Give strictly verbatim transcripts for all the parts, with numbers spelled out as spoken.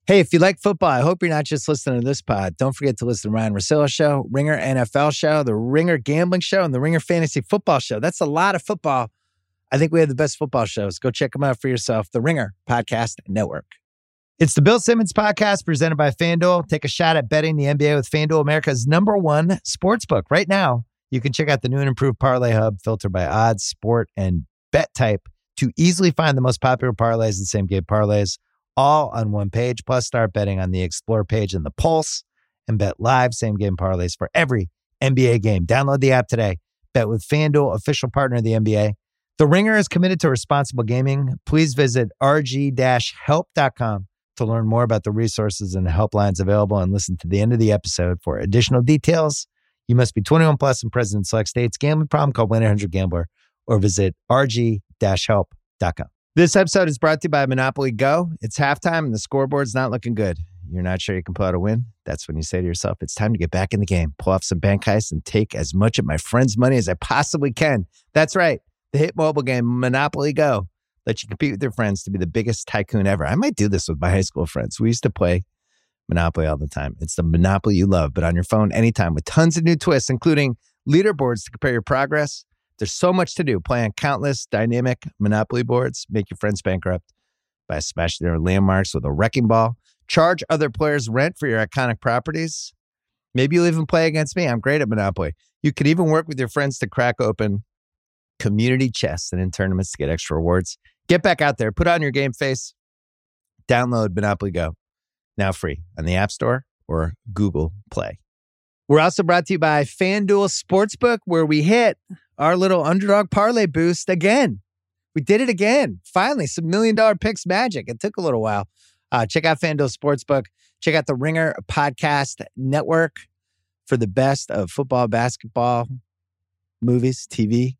Hey, if you like football, I hope you're not just listening to this pod. Don't forget to listen to Ryan Russillo Show, Ringer N F L Show, the Ringer Gambling Show, and the Ringer Fantasy Football Show. That's a lot of football. I think we have the best football shows. Go check them out for yourself. The Ringer Podcast Network. It's the Bill Simmons Podcast presented by FanDuel. Take a shot at betting the N B A with FanDuel, America's number one sportsbook. Right now, you can check out the new and improved Parlay Hub filtered by odds, sport, and bet type to easily find the most popular parlays and same-game parlays, all on one page. Plus, start betting on the Explore page and the Pulse and bet live same-game parlays for every N B A game. Download the app today. Bet with FanDuel, official partner of the N B A. The Ringer is committed to responsible gaming. Please visit r g dash help dot com to learn more about the resources and helplines available and listen to the end of the episode for additional details. You must be twenty-one plus and present in select states. Gambling problem? Call one eight hundred gambler or visit r g dash help dot com. This episode is brought to you by Monopoly Go. It's halftime and the scoreboard's not looking good. You're not sure you can pull out a win? That's when you say to yourself, it's time to get back in the game, pull off some bank heists, and take as much of my friend's money as I possibly can. That's right. The hit mobile game Monopoly Go lets you compete with your friends to be the biggest tycoon ever. I might do this with my high school friends. We used to play Monopoly all the time. It's the Monopoly you love, but on your phone anytime with tons of new twists, including leaderboards to compare your progress. There's so much to do. Play on countless dynamic Monopoly boards. Make your friends bankrupt by smashing their landmarks with a wrecking ball. Charge other players rent for your iconic properties. Maybe you'll even play against me. I'm great at Monopoly. You could even work with your friends to crack open community chests and in tournaments to get extra rewards. Get back out there. Put on your game face. Download Monopoly Go. Now free on the App Store or Google Play. We're also brought to you by FanDuel Sportsbook, where we hit our little underdog parlay boost again. We did it again. Finally, some million dollar picks magic. It took a little while. Uh, check out FanDuel Sportsbook. Check out the Ringer Podcast Network for the best of football, basketball, movies, T V,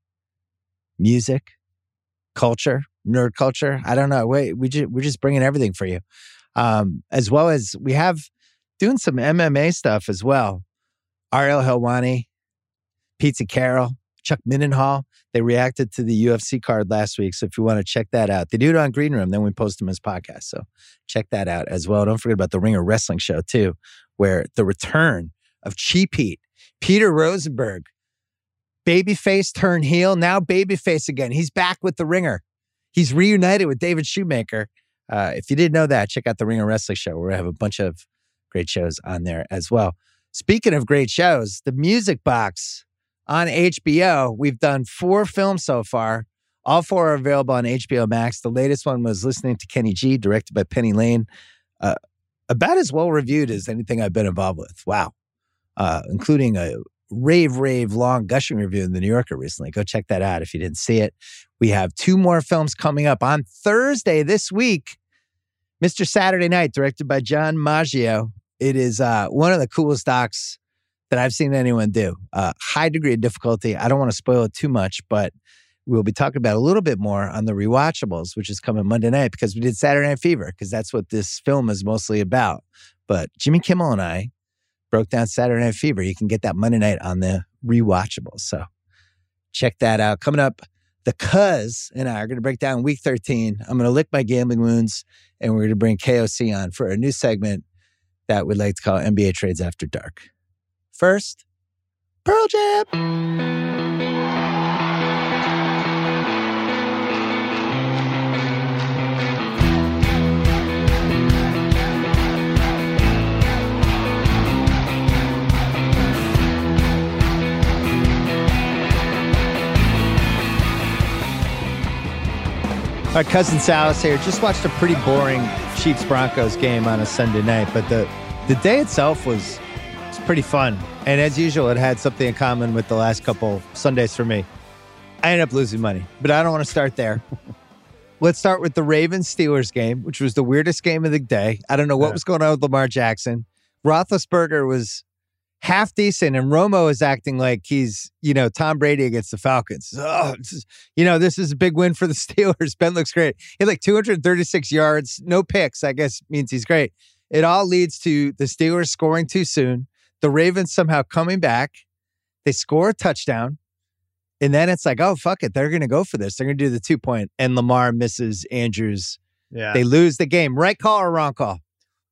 music, culture, nerd culture. I don't know. We, we just, we're just bringing everything for you. Um, as well as we have doing some M M A stuff as well. Ariel Helwani, Pizza Carroll, Chuck Mindenhall, they reacted to the U F C card last week. So if you want to check that out, they do it on Green Room. Then we post them as podcasts. So check that out as well. Don't forget about the Ringer Wrestling Show too, where the return of Cheap Heat, Peter Rosenberg, babyface turned heel, now babyface again. He's back with the Ringer. He's reunited with David Shoemaker. Uh, if you didn't know that, check out the Ringer Wrestling Show, where we have a bunch of great shows on there as well. Speaking of great shows, the Music Box on H B O. We've done four films so far. All four are available on H B O Max. The latest one was Listening to Kenny G, directed by Penny Lane. Uh, about as well reviewed as anything I've been involved with. Wow. Uh, including a rave, rave, long gushing review in the New Yorker recently. Go check that out if you didn't see it. We have two more films coming up on Thursday this week. Mister Saturday Night, directed by John Maggio. It is uh, one of the coolest docs that I've seen anyone do. Uh, high degree of difficulty. I don't want to spoil it too much, but we'll be talking about a little bit more on the rewatchables, which is coming Monday night, because we did Saturday Night Fever, because that's what this film is mostly about. But Jimmy Kimmel and I broke down Saturday Night Fever. You can get that Monday night on the rewatchables. So check that out. Coming up, the Cuz and I are going to break down week thirteen. I'm going to lick my gambling wounds, and we're going to bring K O C on for a new segment that we'd like to call N B A Trades After Dark. First, Pearl Jam. Our cousin Salas here. Just watched a pretty boring Chiefs Broncos game on a Sunday night, but the the day itself was, was pretty fun. And as usual, it had something in common with the last couple Sundays for me. I ended up losing money, but I don't want to start there. Let's start with the Ravens-Steelers game, which was the weirdest game of the day. I don't know what was going on with Lamar Jackson. Roethlisberger was half decent, and Romo is acting like he's, you know, Tom Brady against the Falcons. Oh, is, you know, this is a big win for the Steelers. Ben looks great. He had like two hundred thirty-six yards, no picks, I guess means he's great. It all leads to the Steelers scoring too soon, the Ravens somehow coming back. They score a touchdown, and then it's like, oh, fuck it. They're going to go for this. They're going to do the two-point, and Lamar misses Andrews. Yeah. They lose the game. Right call or wrong call?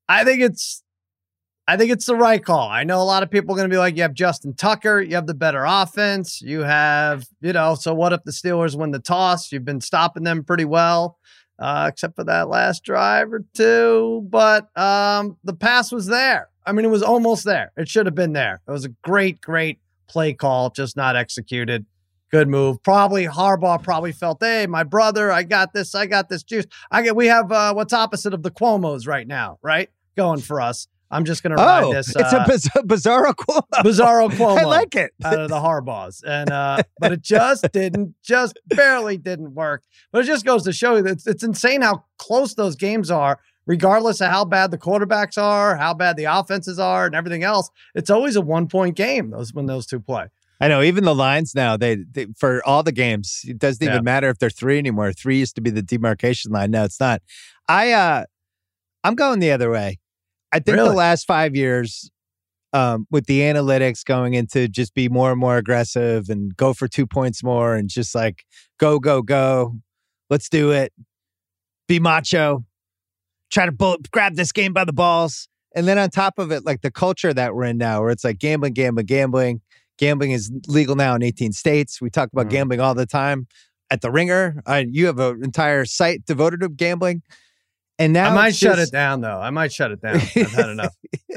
I think it's, I think it's the right call. I know a lot of people are going to be like, you have Justin Tucker, you have the better offense, you have, you know, so what if the Steelers win the toss? You've been stopping them pretty well, uh, except for that last drive or two. But um, the pass was there. I mean, it was almost there. It should have been there. It was a great, great play call, just not executed. Good move. Probably Harbaugh probably felt, hey, my brother, I got this, I got this juice. I get. We have uh, what's opposite of the Cuomos right now, right? Going for us. I'm just going to ride oh, this. It's uh, a biz- Bizarro Cuomo. Bizarro Cuomo. I like it. Out of the Harbaughs. And, uh, but it just didn't, just barely didn't work. But it just goes to show you that it's, it's insane how close those games are, regardless of how bad the quarterbacks are, how bad the offenses are, and everything else. It's always a one point game those when those two play. I know. Even the lines now, they, they for all the games, it doesn't even Yeah. matter if they're three anymore. Three used to be the demarcation line. No, it's not. I, uh, I'm going the other way. I think Really? the last five years, um, with the analytics going into just be more and more aggressive and go for two points more and just like go, go, go. Let's do it. Be macho. Try to bull- grab this game by the balls. And then on top of it, like the culture that we're in now, where it's like gambling, gambling, gambling. Gambling is legal now in eighteen states. We talk about Mm. gambling all the time at the Ringer. Uh, you have an entire site devoted to gambling. And now I might it's shut just- it down, though. I might shut it down. I've had enough.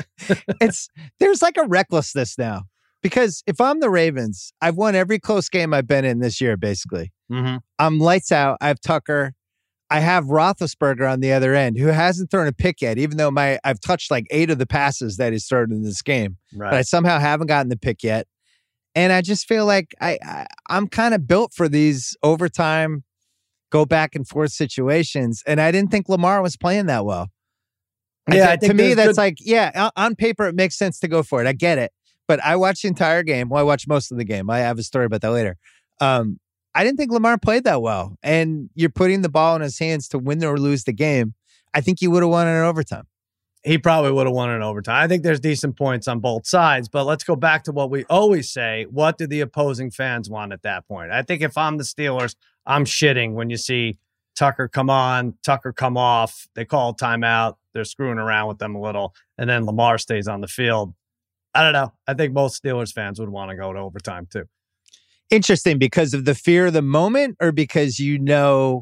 it's there's like a recklessness now because if I'm the Ravens, I've won every close game I've been in this year. Basically, Mm-hmm. I'm lights out. I have Tucker. I have Roethlisberger on the other end, who hasn't thrown a pick yet, even though my I've touched like eight of the passes that he's thrown in this game, Right. but I somehow haven't gotten the pick yet. And I just feel like I, I I'm kind of built for these overtime, go back and forth situations, and I didn't think Lamar was playing that well. Yeah, I, I to think me, there's that's good- like, yeah, on- on paper, it makes sense to go for it. I get it. But I watched the entire game. Well, I watched most of the game. I have a story about that later. Um, I didn't think Lamar played that well. And you're putting the ball in his hands to win or lose the game. I think you would have won in overtime. He probably would have won in overtime. I think there's decent points on both sides, but let's go back to what we always say. What do the opposing fans want at that point? I think if I'm the Steelers, I'm shitting when you see Tucker come on, Tucker come off. They call a timeout. They're screwing around with them a little, and then Lamar stays on the field. I don't know. I think most Steelers fans would want to go to overtime too. Interesting, because of the fear of the moment or because you know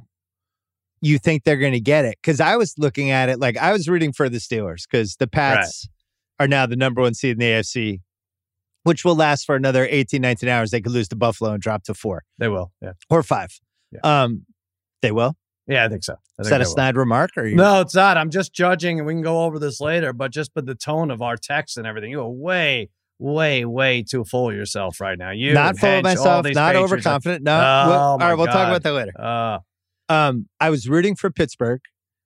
you think they're going to get it? Because I was looking at it like I was rooting for the Steelers because the Pats are now the number one seed in the A F C, which will last for another eighteen, nineteen hours. They could lose to Buffalo and drop to four They will. Yeah. or five. Yeah. Um, they will. Yeah, I think so. I Is think that a they will. snide remark? Or you? No, it's not. I'm just judging, and we can go over this later, but just by the tone of our text and everything, you are way, way, way too full of yourself right now. You not and full of Hench, all myself, these not Patriots are- overconfident. No. Oh, We'll- all my right, we'll talk God. about that later. Uh, Um, I was rooting for Pittsburgh.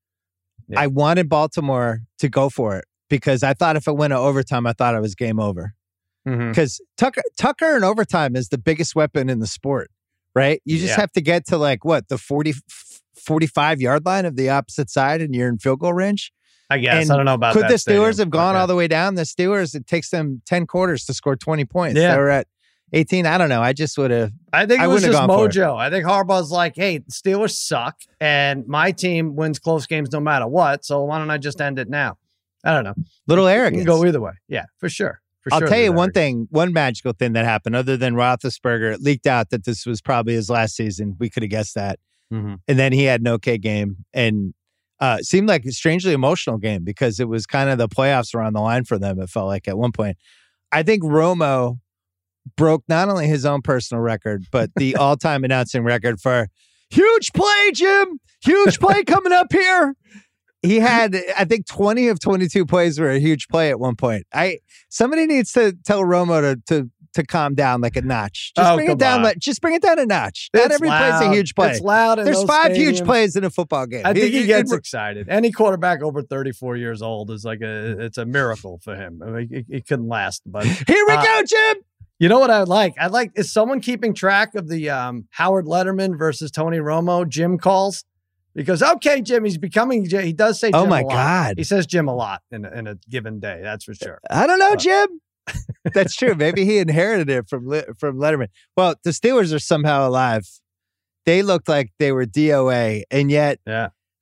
Yeah. I wanted Baltimore to go for it because I thought if it went to overtime, I thought it was game over. mhm. Because Tucker, Tucker in overtime is the biggest weapon in the sport, right? You just Yeah. have to get to like what the forty, forty-five yard line of the opposite side, and you're in field goal range. I guess. And I don't know about Could that the Steelers stadium, have gone but, all the way down? The Steelers, it takes them ten quarters to score twenty points. Yeah. They were at eighteen. I don't know. I just would have. I think it I was wouldn't just have gone for it. mojo. I think Harbaugh's like, hey, the Steelers suck, and my team wins close games no matter what, so why don't I just end it now? I don't know. Little It arrogance. can go either way. Yeah, for sure. For I'll sure tell you there's one arrogance. thing, one magical thing that happened other than Roethlisberger. It leaked out that this was probably his last season. We could have guessed that. Mhm. And then he had an okay game and uh, seemed like a strangely emotional game because it was kind of the playoffs were on the line for them. It felt like at one point. I think Romo broke not only his own personal record, but the all-time announcing record for huge play, Jim. Huge play coming up here. He had, I think, twenty of twenty-two plays were a huge play at one point. I somebody needs to tell Romo to to to calm down like a notch. Just Oh, bring come it down. on. Like, just bring it down a notch. Not It's every play's a loud. huge play. It's loud. In There's those five huge stadiums. plays in a football game. I think he It- gets it- excited. Any quarterback over thirty-four years old is like a, it's a miracle for him. I mean, he, he couldn't last, but Here we Uh, go, Jim. you know what I would like? I'd like, is someone keeping track of the um, Howard Letterman versus Tony Romo Jim calls? Because, okay, Jim, he's becoming, Jim. He does say Jim Oh my a lot. God. He says Jim a lot in a, in a given day. That's for sure. I don't know, Uh, Jim. That's true. Maybe he inherited it from Le- from Letterman. Well, the Steelers are somehow alive. They looked like they were D O A, and yet Yeah.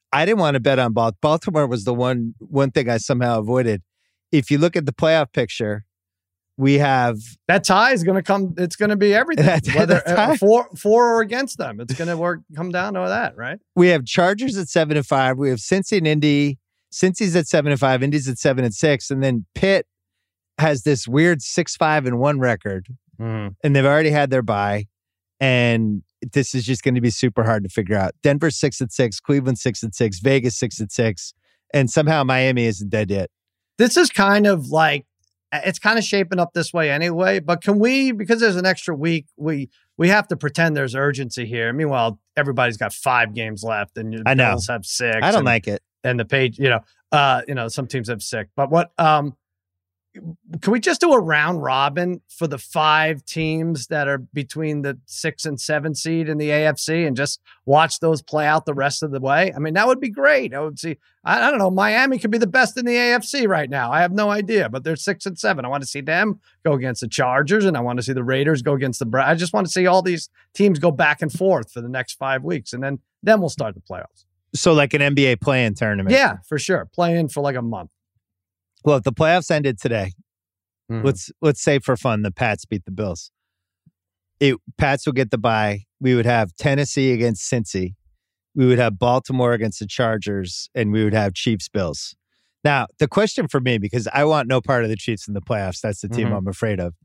I didn't want to bet on Baltimore. Baltimore was the one one thing I somehow avoided. If you look at the playoff picture, we have that tie is going to come. It's going to be everything. That, Whether that tie, for for or against them, it's going to work. Come down to that, right? We have Chargers at seven and five. We have Cincy and Indy. Cincy's at seven and five. Indy's at seven and six, and then Pitt has this weird six five and one record, mm. and they've already had their bye. And this is just going to be super hard to figure out. Denver six and six, Cleveland six and six, Vegas six and six, and somehow Miami isn't dead yet. This is kind of like it's kind of shaping up this way anyway. But can we, because there's an extra week, we we have to pretend there's urgency here. Meanwhile, everybody's got five games left, and your I know. Bills have six. I don't and, like it. And the page, you know, uh, you know, some teams have six. But what? Um, Can we just do a round robin for the five teams that are between the six and seven seed in the A F C and just watch those play out the rest of the way? I mean, that would be great. I would see, I, I don't know, Miami could be the best in the A F C right now. I have no idea, but they're six and seven. I want to see them go against the Chargers, and I want to see the Raiders go against the Browns. I just want to see all these teams go back and forth for the next five weeks, and then then we'll start the playoffs. So like an N B A play-in tournament. Yeah, for sure. Play in for like a month. Well, if the playoffs ended today, Mm-hmm. let's let's say for fun the Pats beat the Bills. It Pats will get the bye. We would have Tennessee against Cincy. We would have Baltimore against the Chargers, and we would have Chiefs Bills. Now, the question for me, because I want no part of the Chiefs in the playoffs, that's the team mm-hmm. I'm afraid of.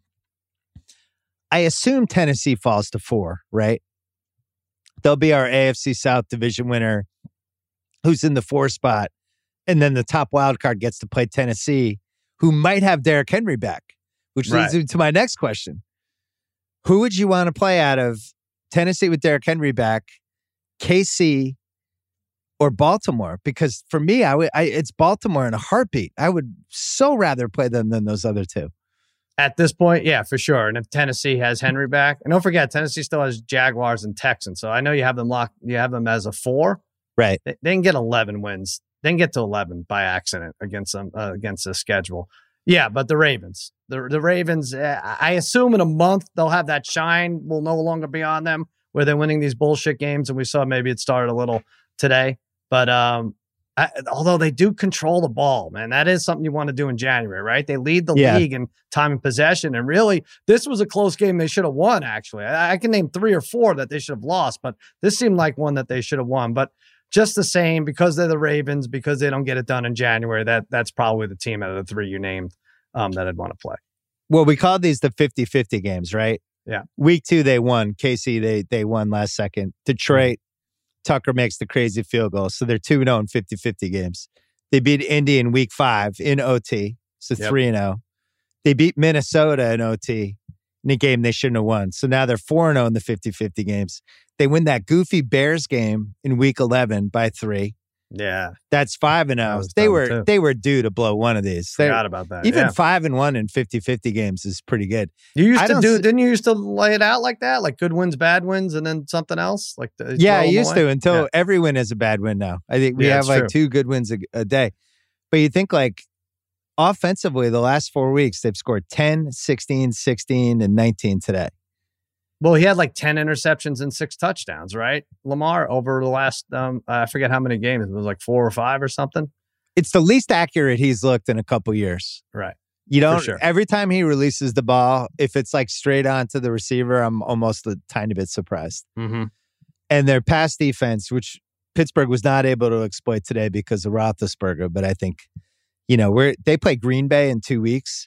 I assume Tennessee falls to four, right? They'll be our A F C South division winner who's in the four spot. And then the top wild card gets to play Tennessee, who might have Derrick Henry back, which right. leads me to my next question. Who would you want to play out of Tennessee with Derrick Henry back, K C, or Baltimore? Because for me, I would, I, it's Baltimore in a heartbeat. I would so rather play them than those other two. At this point, yeah, for sure. And if Tennessee has Henry back, and don't forget, Tennessee still has Jaguars and Texans. So I know you have them locked, you have them as a four. Right. They, they can get eleven wins. They can get to eleven by accident against them, uh, against the schedule. Yeah, but the Ravens, the the Ravens, uh, I assume in a month they'll have that shine will no longer be on them where they're winning these bullshit games. And we saw maybe it started a little today. But um, I, although they do control the ball, man, that is something you want to do in January, right? They lead the yeah. league in time and possession. And really, this was a close game they should have won, actually. I, I can name three or four that they should have lost, but this seemed like one that they should have won. But just the same, because they're the Ravens, because they don't get it done in January, that that's probably the team out of the three you named um, that I'd want to play. Well, we called these the fifty-fifty games, right? Yeah. Week two, they won. K C, they they won last second. Detroit, Tucker makes the crazy field goal. So they're two and oh in fifty-fifty games. They beat Indy in week five in O T, so yep. three and oh. They beat Minnesota in O T in a game they shouldn't have won. So now they're four and oh in the fifty-fifty games. They win that goofy Bears game in week eleven by three. Yeah. That's five and oh. They were too. they were due to blow one of these. They, Forgot about that. Even yeah. five and one in fifty-fifty games is pretty good. You used I to do, s- didn't you used to lay it out like that? Like good wins, bad wins, and then something else? Like the, Yeah, I used away? to until yeah. every win is a bad win now. I think we yeah, have like true. two good wins a, a day. But you think like offensively, the last four weeks, they've scored ten, sixteen, sixteen, and nineteen today. Well, he had like ten interceptions and six touchdowns, right? Lamar over the last, um, I forget how many games. It was like four or five or something. It's the least accurate he's looked in a couple years. Right. You don't, sure. every time he releases the ball, if it's like straight on to the receiver, I'm almost a tiny bit surprised. Mm-hmm. And their pass defense, which Pittsburgh was not able to exploit today because of Roethlisberger, but I think, you know, we're, they play Green Bay in two weeks.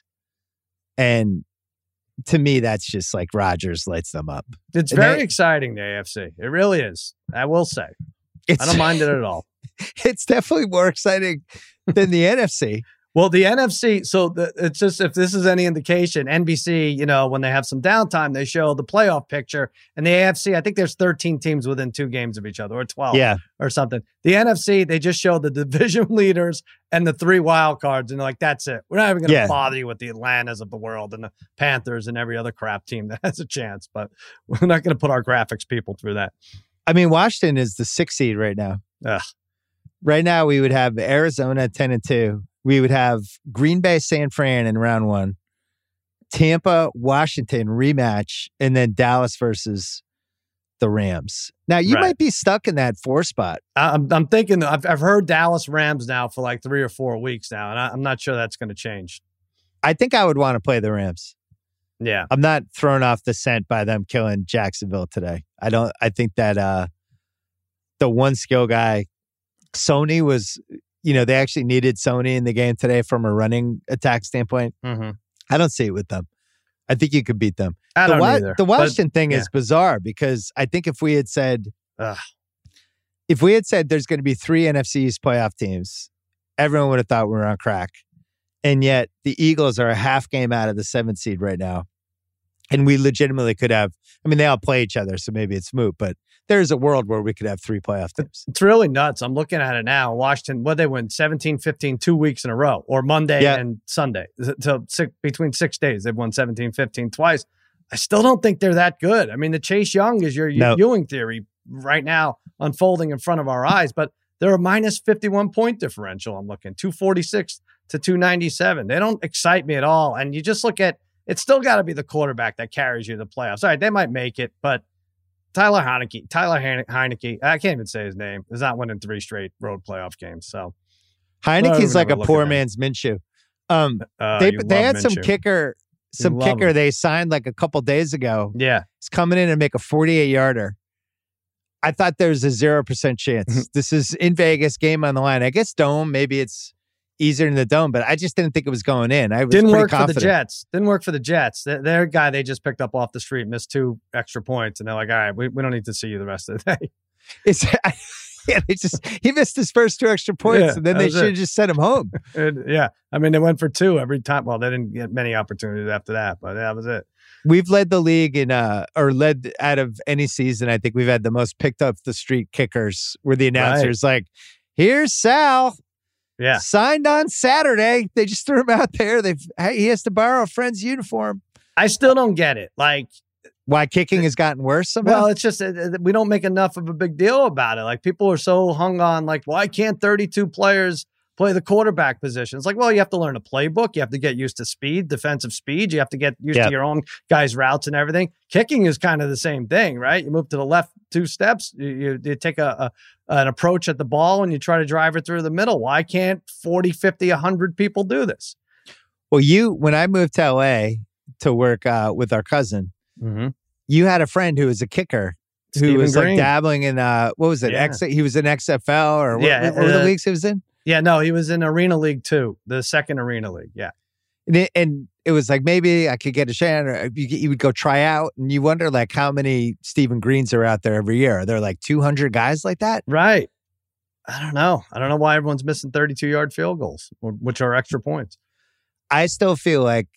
And to me, that's just like Rodgers lights them up. It's And very they- exciting, the A F C. It really is. I will say. It's, I don't mind it at all. It's definitely more exciting than the N F C. Well, the N F C, so the, it's just, if this is any indication, N B C, you know, when they have some downtime, they show the playoff picture. And the A F C, I think there's thirteen teams within two games of each other, or twelve Yeah. or something. The N F C, they just show the division leaders and the three wild cards. And they're like, that's it. We're not even going to Yeah. bother you with the Atlantas of the world and the Panthers and every other crap team that has a chance. But we're not going to put our graphics people through that. I mean, Washington is the sixth seed right now. Ugh. Right now, we would have Arizona at ten and two. We would have Green Bay, San Fran in round one, Tampa, Washington rematch, and then Dallas versus the Rams. Now, you Right. might be stuck in that four spot. I- I'm, I'm thinking, I've, I've heard Dallas Rams now for like three or four weeks now, and I, I'm not sure that's going to change. I think I would want to play the Rams. Yeah. I'm not thrown off the scent by them killing Jacksonville today. I don't, I think that uh, the one skill guy, Sony was, you know, they actually needed Sony in the game today from a running attack standpoint. Mm-hmm. I don't see it with them. I think you could beat them. I the don't Wa- either. The but- Washington thing yeah. is bizarre because I think if we had said, Ugh. if we had said there's going to be three N F C East playoff teams, everyone would have thought we were on crack. And yet the Eagles are a half game out of the seventh seed right now. And we legitimately could have, I mean, they all play each other, so maybe it's moot, but there's a world where we could have three playoff teams. It's really nuts. I'm looking at it now. Washington, what they win seventeen fifteen two weeks in a row, or Monday Yeah. and Sunday. So six, between six days, they've won seventeen fifteen twice. I still don't think they're that good. I mean, the Chase Young is your No. Ewing theory right now unfolding in front of our eyes, but they're a minus fifty-one point differential. I'm looking two forty-six to two ninety-seven. They don't excite me at all. And you just look at, it's still got to be the quarterback that carries you to the playoffs. All right, they might make it, but Tyler Heineke, Tyler Heine- Heineke, I can't even say his name, is not winning three straight road playoff games. So Heineke's like a never look poor at him. man's Minshew. Um, uh, they you they love had some Minshew. kicker, some love kicker him. they signed like a couple days ago. Yeah, He's coming in and make a forty-eight yarder. I thought there was a zero percent chance. This is in Vegas, game on the line. I guess dome, maybe it's easier in the dome, but I just didn't think it was going in. I was didn't pretty work confident. for the Jets. Didn't work for the Jets. Their, their guy they just picked up off the street missed two extra points, and they're like, "All right, we, we don't need to see you the rest of the day." It's, yeah, they just he missed his first two extra points, Yeah, and then that they was should have it. just sent him home. And, yeah, I mean they went for two every time. Well, they didn't get many opportunities after that, but that was it. We've led the league in, uh, or led out of any season. I think we've had the most picked up the street kickers, where the announcer's like, "Here's Sal, Yeah, signed on Saturday." They just threw him out there. They've he has to borrow a friend's uniform. I still don't get it. Like, Why kicking has gotten worse somehow? well, it's just uh, we don't make enough of a big deal about it. Like people are so hung on, like, why can't thirty-two players play the quarterback position? It's like, well, you have to learn a playbook. You have to get used to speed, defensive speed. You have to get used Yep. to your own guys' routes and everything. Kicking is kind of the same thing, right? You move to the left two steps. You, you, you take a, a an approach at the ball and you try to drive it through the middle. Why can't forty, fifty, one hundred people do this? Well, you when I moved to L A to work uh, with our cousin, Mm-hmm. you had a friend who was a kicker who Stephen was like Green. dabbling in uh, what was it? Yeah. X, he was in X F L or what, Yeah, what were the uh, leagues he was in? Yeah, no, he was in Arena League two, the second Arena League. Yeah. And it, and it was like, maybe I could get a shot, or you, you would go try out, and you wonder like how many Stephen Greens are out there every year. Are there like two hundred guys like that? Right. I don't know. I don't know why everyone's missing thirty-two yard field goals, or- which are extra points. I still feel like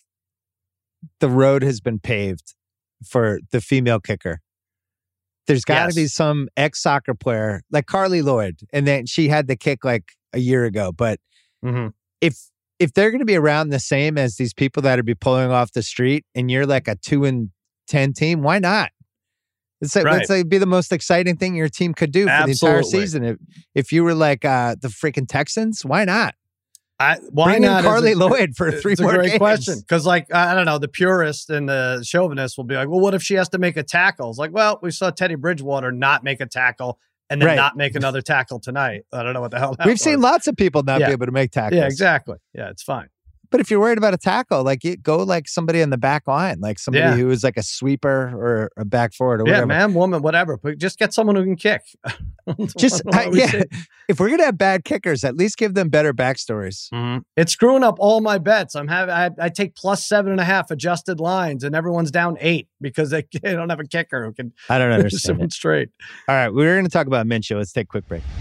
the road has been paved for the female kicker. There's got to Yes. be some ex-soccer player like Carly Lloyd, and then she had the kick like a year ago. But Mm-hmm. if if they're going to be around the same as these people that would be pulling off the street, and you're like a two and ten team, why not? It's like, Right. let's like be the most exciting thing your team could do for the entire Absolutely. season. If if you were like uh, the freaking Texans, why not? I, why Bring in not? is Carly a- Lloyd for three it's more a great games. question. Because, like, I I don't know, the purist and the chauvinist will be like, well, what if she has to make a tackle? It's like, well, we saw Teddy Bridgewater not make a tackle and then Right. not make another tackle tonight. I don't know what the hell that We've was. seen lots of people not Yeah. be able to make tackles. Yeah, exactly. Yeah, it's fine. But if you're worried about a tackle, like you go like somebody on the back line, like somebody Yeah. who is like a sweeper or a back forward or Yeah, whatever. man, woman, whatever. But just get someone who can kick. Just What I- we yeah, say. if we're gonna have bad kickers, at least give them better backstories. Mhm. It's screwing up all my bets. I'm having I, I take plus seven and a half adjusted lines, and everyone's down eight because they, they don't have a kicker who can I don't finish understand. someone it. straight. All right, we're going to talk about Minshew. Let's take a quick break.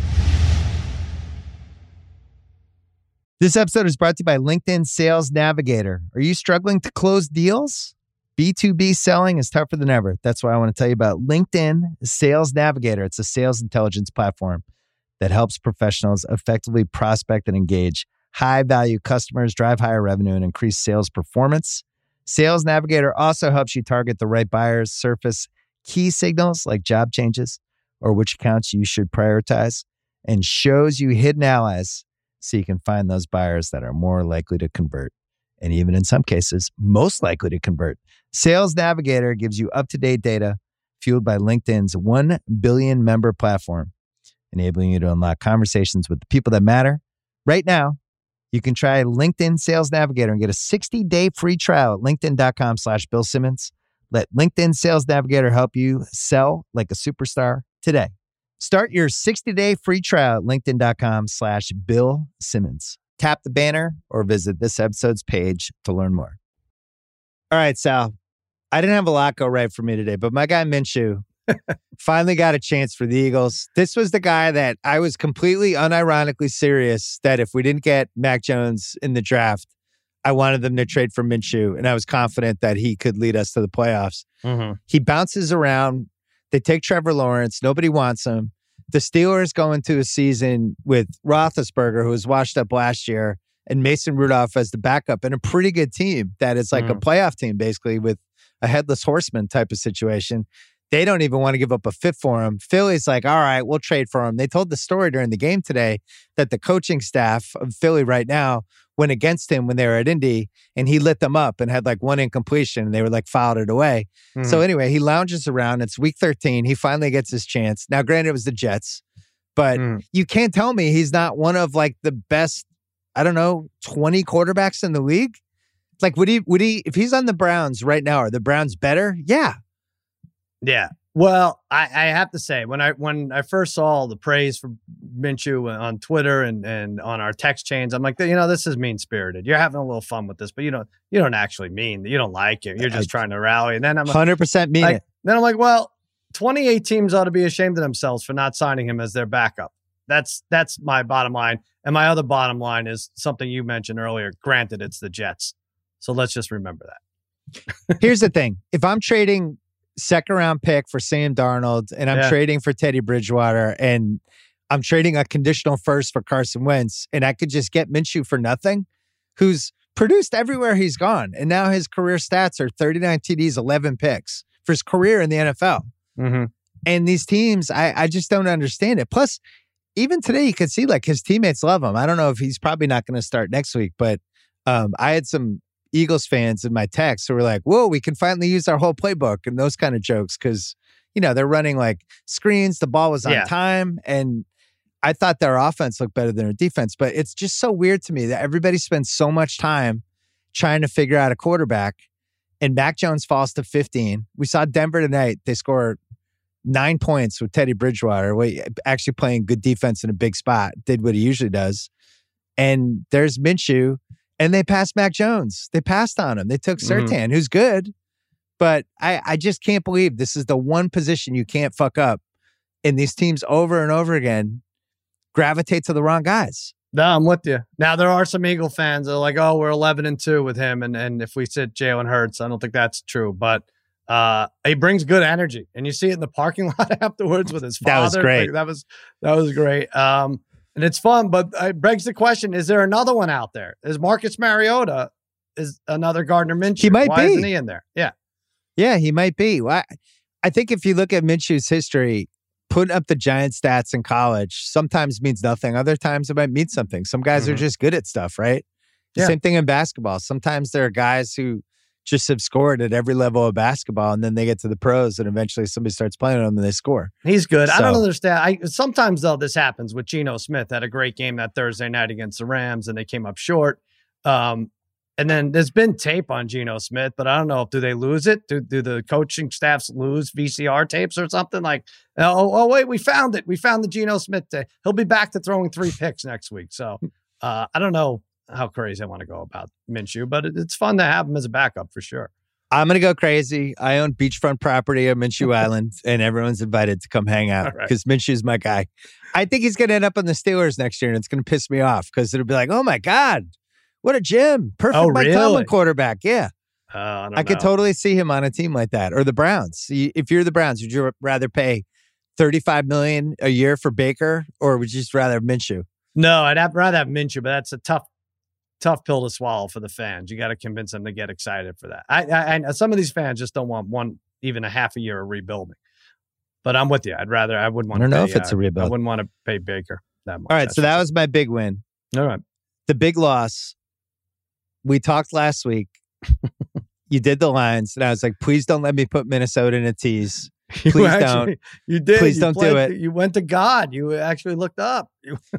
This episode is brought to you by LinkedIn Sales Navigator. Are you struggling to close deals? B two B selling is tougher than ever. That's why I want to tell you about LinkedIn Sales Navigator. It's a sales intelligence platform that helps professionals effectively prospect and engage high-value customers, drive higher revenue, and increase sales performance. Sales Navigator also helps you target the right buyers, surface key signals like job changes or which accounts you should prioritize, and shows you hidden allies so you can find those buyers that are more likely to convert, and even in some cases, most likely to convert. Sales Navigator gives you up-to-date data, fueled by LinkedIn's one billion member platform, enabling you to unlock conversations with the people that matter. Right now, you can try LinkedIn Sales Navigator and get a sixty-day free trial at linkedin.com slash Bill Simmons. Let LinkedIn Sales Navigator help you sell like a superstar today. Start your sixty-day free trial at linkedin.com slash Bill Simmons. Tap the banner or visit this episode's page to learn more. All right, Sal. I didn't have a lot go right for me today, but my guy Minshew finally got a chance for the Eagles. This was the guy that I was completely unironically serious that if we didn't get Mac Jones in the draft, I wanted them to trade for Minshew, and I was confident that he could lead us to the playoffs. Mm-hmm. He bounces around. They take Trevor Lawrence. Nobody wants him. The Steelers go into a season with Roethlisberger, who was washed up last year, and Mason Rudolph as the backup, and a pretty good team that is like mm. a playoff team, basically, with a headless horseman type of situation. They don't even want to give up a fifth for him. Philly's like, all right, we'll trade for him. They told the story during the game today that the coaching staff of Philly right now went against him when they were at Indy, and he lit them up and had like one incompletion, and they were like fouled it away. Mm-hmm. So anyway, he lounges around. It's week thirteen. He finally gets his chance. Now, granted, it was the Jets, but mm. you can't tell me he's not one of like the best, I don't know, twenty quarterbacks in the league. Like, would he, would he, if he's on the Browns right now, are the Browns better? Yeah. Yeah. Well, I, I have to say, when I when I first saw the praise for Minshew on Twitter and, and on our text chains, I'm like, you know, this is mean spirited. You're having a little fun with this, but you don't you don't actually mean you don't like it. You're just I, trying to rally. And then I'm one hundred percent mean like, it. Then I'm like, well, twenty-eight teams ought to be ashamed of themselves for not signing him as their backup. That's that's my bottom line. And my other bottom line is something you mentioned earlier. Granted, it's the Jets. So let's just remember that. Here's the thing. If I'm trading second round pick for Sam Darnold and I'm yeah. trading for Teddy Bridgewater and I'm trading a conditional first for Carson Wentz and I could just get Minshew for nothing, who's produced everywhere he's gone. And now his career stats are thirty-nine T Ds, eleven picks for his career in the N F L. Mm-hmm. And these teams, I, I just don't understand it. Plus, even today, you could see like his teammates love him. I don't know if he's probably not going to start next week, but um, I had some Eagles fans in my text who were like, whoa, we can finally use our whole playbook and those kind of jokes because, you know, they're running like screens. The ball was on yeah. time. And I thought their offense looked better than their defense. But it's just so weird to me that everybody spends so much time trying to figure out a quarterback and Mac Jones falls to fifteen. We saw Denver tonight. They scored nine points with Teddy Bridgewater, actually playing good defense in a big spot, did what he usually does. And there's Minshew. And they passed Mac Jones. They passed on him. They took Surtain, mm-hmm. who's good. But I, I just can't believe this is the one position you can't fuck up. And these teams over and over again gravitate to the wrong guys. No, I'm with you. Now, there are some Eagle fans that are like, oh, we're eleven and two with him. And, and if we sit Jalen Hurts, I don't think that's true. But uh, he brings good energy. And you see it in the parking lot afterwards with his father. That was great. Like, that was, that was great. Um, And it's fun, but it begs the question, is there another one out there? Is Marcus Mariota is another Gardner Minshew? He might Why be. isn't he in there? Yeah. Yeah, he might be. Well, I, I think if you look at Minshew's history, putting up the giant stats in college sometimes means nothing. Other times it might mean something. Some guys mm-hmm. are just good at stuff, right? The yeah. same thing in basketball. Sometimes there are guys who just have scored at every level of basketball, and then they get to the pros, and eventually somebody starts playing them, and they score. He's good. So, I don't understand. I sometimes though this happens with Geno Smith. Had a great game that Thursday night against the Rams, and they came up short. Um, and then there's been tape on Geno Smith, but I don't know if do they lose it? Do do the coaching staffs lose V C R tapes or something like? Oh, oh wait, we found it. We found the Geno Smith tape. He'll be back to throwing three picks next week. So uh, I don't know how crazy I want to go about Minshew, but it, it's fun to have him as a backup for sure. I'm going to go crazy. I own beachfront property on Minshew Island, and everyone's invited to come hang out because right. Minshew's my guy. I think he's going to end up on the Steelers next year, and it's going to piss me off because it'll be like, oh, my God, what a gem. Perfect oh, Mike really? Tomlin quarterback. Yeah. Uh, I don't I could know. totally see him on a team like that. Or the Browns. If you're the Browns, would you rather pay thirty-five million dollars a year for Baker, or would you just rather have Minshew? No, I'd have, rather have Minshew, but that's a tough Tough pill to swallow for the fans. You got to convince them to get excited for that. I, I, I, some of these fans just don't want one, even a half a year of rebuilding. But I'm with you. I'd rather, I wouldn't want I don't to know pay, if it's uh, a rebuild. I wouldn't want to pay Baker that much. All right. That's So that just, was my big win. All right. The big loss. We talked last week. You did the lines, and I was like, please don't let me put Minnesota in a tease. Please you don't. actually, You did. Please you don't played, do it. You went to God. You actually looked up.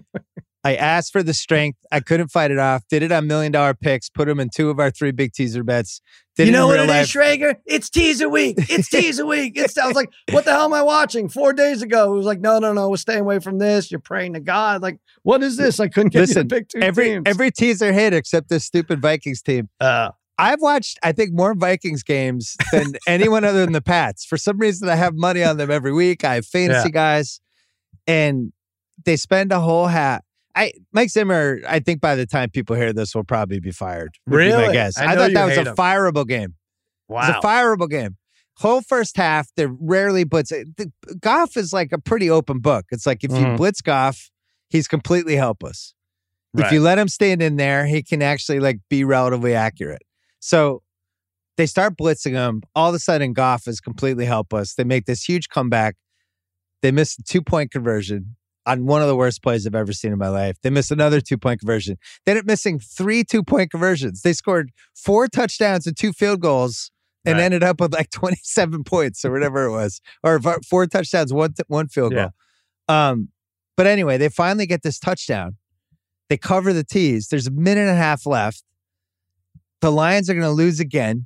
I asked for the strength. I couldn't fight it off. Did it on million dollar picks. Put them in two of our three big teaser bets. Did you it know in what real it life. is, Schrager? It's teaser week. It's teaser week. It's, I was like, what the hell am I watching? Four days ago, it was like, no, no, no, we're staying away from this. You're praying to God. Like, what is this? I couldn't get Listen, you to pick two every teams. every teaser hit except this stupid Vikings team. Uh, I've watched, I think, more Vikings games than anyone other than the Pats. For some reason, I have money on them every week. I have fantasy Yeah. guys, and they spend a whole hat. I Mike Zimmer, I think by the time people hear this, will probably be fired. Would be Really? my guess. I I, know thought you that was hate a him. fireable game. It was wow. a fireable game. Whole first half, they're rarely blitz. The, Goff is like a pretty open book. It's like if you Mhm. blitz Goff, he's completely helpless. If Right. you let him stand in there, he can actually like be relatively accurate. So they start blitzing him. All of a sudden, Goff is completely helpless. They make this huge comeback. They miss a two-point conversion on one of the worst plays I've ever seen in my life. They miss another two-point conversion. They ended up missing three two-point conversions. They scored four touchdowns and two field goals and Right. ended up with like twenty-seven points or whatever it was, or four touchdowns, one t- one field goal. Yeah. Um, but anyway, they finally get this touchdown. They cover the tees. There's a minute and a half left. The Lions are going to lose again.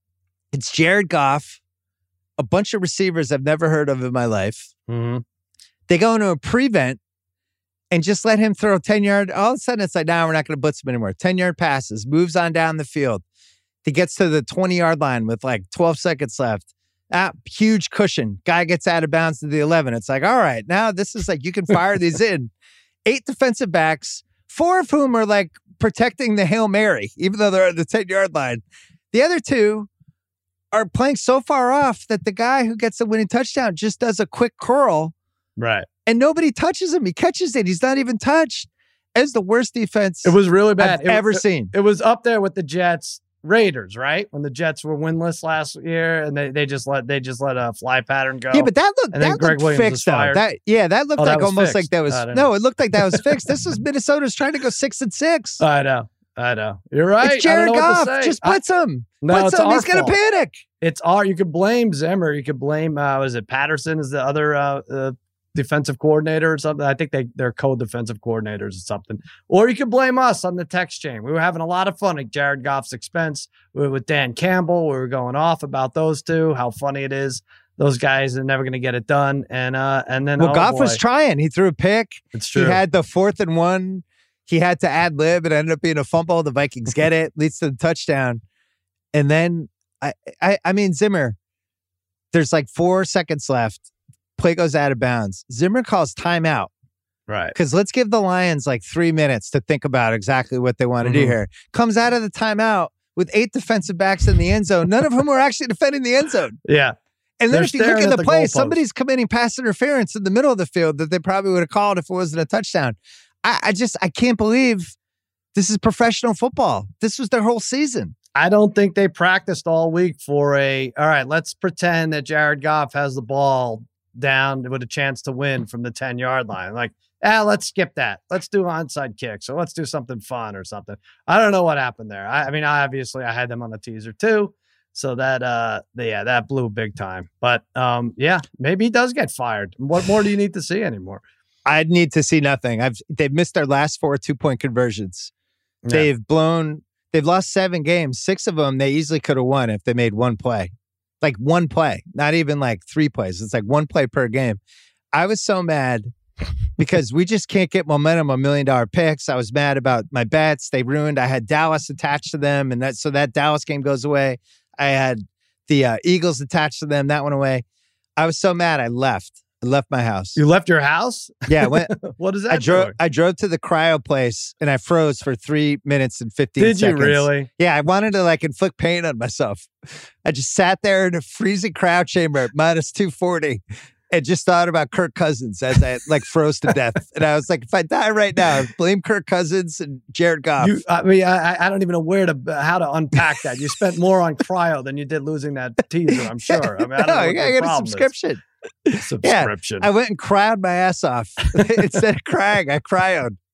It's Jared Goff, a bunch of receivers I've never heard of in my life. Mhm. They go into a prevent and just let him throw ten yard. All of a sudden, it's like, now nah, we're not going to blitz him anymore. ten yard passes, moves on down the field. He gets to the twenty yard line with like twelve seconds left. Ah, huge cushion. Guy gets out of bounds to the eleven. It's like, all right, now this is like, you can fire these in. Eight defensive backs, four of whom are like protecting the Hail Mary, even though they're at the ten yard line. The other two are playing so far off that the guy who gets the winning touchdown just does a quick curl Right. and nobody touches him. He catches it. He's not even touched. It's the worst defense It was really bad. I've It- ever it, seen. It was up there with the Jets Raiders, right? When the Jets were winless last year and they, they just let they just let a fly pattern go. Yeah, but that looked And then that Greg looked Williams was fixed though. fired. That yeah, that looked Oh, that like was almost fixed. like that was I don't no. know. It looked like that was fixed. This was Minnesota's trying to go six and six. I know. I know. You're right. It's Jared I don't know what to Goff. say. Just I- blitz him. No, blitz it's him. our He's gonna fault. panic. It's our. You could blame Zimmer. You could blame. Uh, was it Patterson? Is the other uh, uh, defensive coordinator or something? I think they they're co-defensive coordinators or something. Or you could blame us on the text chain. We were having a lot of fun at Jared Goff's expense. We were with Dan Campbell. We were going off about those two. How funny it is. Those guys are never going to get it done. And uh, and then Well, oh, Goff boy, was trying. He threw a pick. It's true. He had the fourth and one. He had to ad lib. It ended up being a fumble. The Vikings get it. Leads to the touchdown. And then I, I, I mean Zimmer. There's like four seconds left. Play goes out of bounds. Zimmer calls timeout. right. Because let's give the Lions like three minutes to think about exactly what they want to do Mhm. here. Comes out of the timeout with eight defensive backs in the end zone, none of whom are actually defending the end zone. Yeah. And then They're if you look staring at at the the play, goalpost. somebody's committing pass interference in the middle of the field that they probably would have called if it wasn't a touchdown. I, I just, I can't believe this is professional football. This was their whole season. I don't think they practiced all week for a, all right, let's pretend that Jared Goff has the ball down with a chance to win from the ten yard line. Like, ah, let's skip that. Let's do onside kicks or let's do something fun or something. I don't know what happened there. I, I mean, I obviously I had them on the teaser too. So that, uh, yeah, that blew big time. But um, yeah, maybe he does get fired. What more do you need to see anymore? I'd need to see nothing. I've They've missed their last four two-point conversions. Yeah. They've blown, they've lost seven games. Six of them they easily could have won if they made one play. Like one play, not even like three plays. It's like one play per game. I was so mad because we just can't get momentum on million dollar picks. I was mad about my bets. They ruined. I had Dallas attached to them. And that, so that Dallas game goes away. I had the uh, Eagles attached to them. That went away. I was so mad. I left. I left my house. You left your house? Yeah. I went, What is that? I drove, for? I drove to the cryo place and I froze for three minutes and fifteen Did seconds. you really? Yeah, I wanted to like inflict pain on myself. I just sat there in a freezing cryo chamber at minus two forty and just thought about Kirk Cousins as I like froze to death. And I was like, if I die right now, blame Kirk Cousins and Jared Goff. You, I mean, I, I don't even know where to how to unpack that. You spent more on cryo than you did losing that teaser. I'm sure. I mean, I don't no, know I what got the a problem is. subscription. Subscription. I went and cried my ass off. Instead of crying, I cryoed.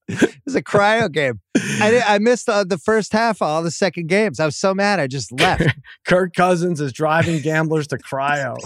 It was a cryo game. I did, I missed uh, the first half of all the second games. I was so mad. I just left. Kirk Cousins is driving gamblers to cryo.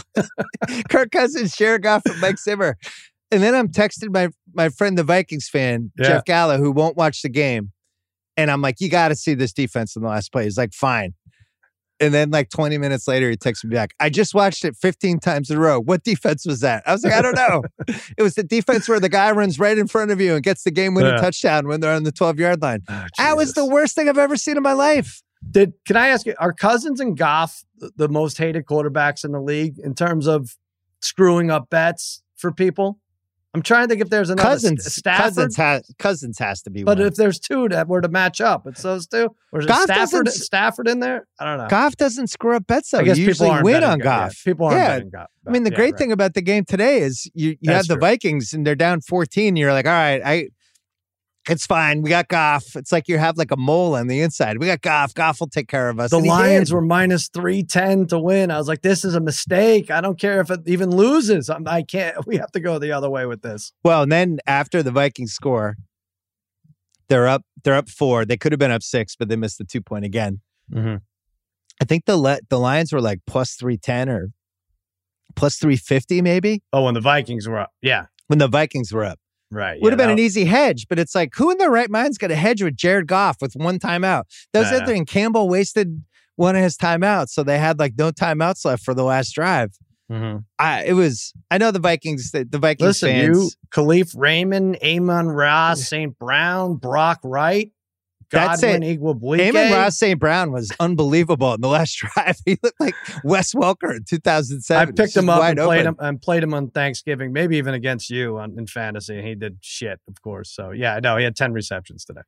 Kirk Cousins, Jared Goff, and Mike Zimmer. And then I'm texting my my friend, the Vikings fan, yeah. Jeff Gallo, who won't watch the game. And I'm like, you got to see this defense in the last play. He's like, fine. And then like twenty minutes later, he texts me back. I just watched it fifteen times in a row. What defense was that? I was like, I don't know. It was the defense where the guy runs right in front of you and gets the game-winning yeah. touchdown when they're on the twelve-yard line. Oh, that was the worst thing I've ever seen in my life. Did Can I ask you, are Cousins and Goff the most hated quarterbacks in the league in terms of screwing up bets for people? I'm trying to think if there's another Cousins. St- Stafford. Cousins has, Cousins has to be but one. if there's two that were to match up, it's those two. Or is it Stafford, Stafford in there? I don't know. Goff doesn't screw up bets, though. I guess you people usually win on Goff. Goff. Yeah, people aren't yeah. betting Goff. I mean, the yeah, great right. thing about the game today is you, you have the true. Vikings and they're down fourteen. You're like, all right, I, it's fine. We got Goff. It's like you have like a mole on the inside. We got Goff. Goff will take care of us. The Lions were minus three ten to win. I was like, this is a mistake. I don't care if it even loses. I'm, I can't. We have to go the other way with this. Well, and then after the Vikings score, they're up. They're up four. They could have been up six, but they missed the two point again. Mm-hmm. I think the le- the Lions were like plus three ten or plus three fifty, maybe. Oh, when the Vikings were up, yeah. When the Vikings were up. Right. Would have yeah, been that, an easy hedge, but it's like, who in their right mind's going to hedge with Jared Goff with one timeout? That was nah, the other thing. Campbell wasted one of his timeouts, so they had like no timeouts left for the last drive. Mm-hmm. I it was. I know the Vikings. The, the Vikings Listen, fans. you, Khalif Raymond, Amon Ross, Saint Brown, Brock Wright, Godwin Igwebuike. Amon Ross Saint Brown was unbelievable in the last drive. He looked like Wes Welker in two thousand seven. I picked him up and played open. him and played him on Thanksgiving, maybe even against you on, in fantasy, and he did shit, of course. So yeah, no, he had ten receptions today.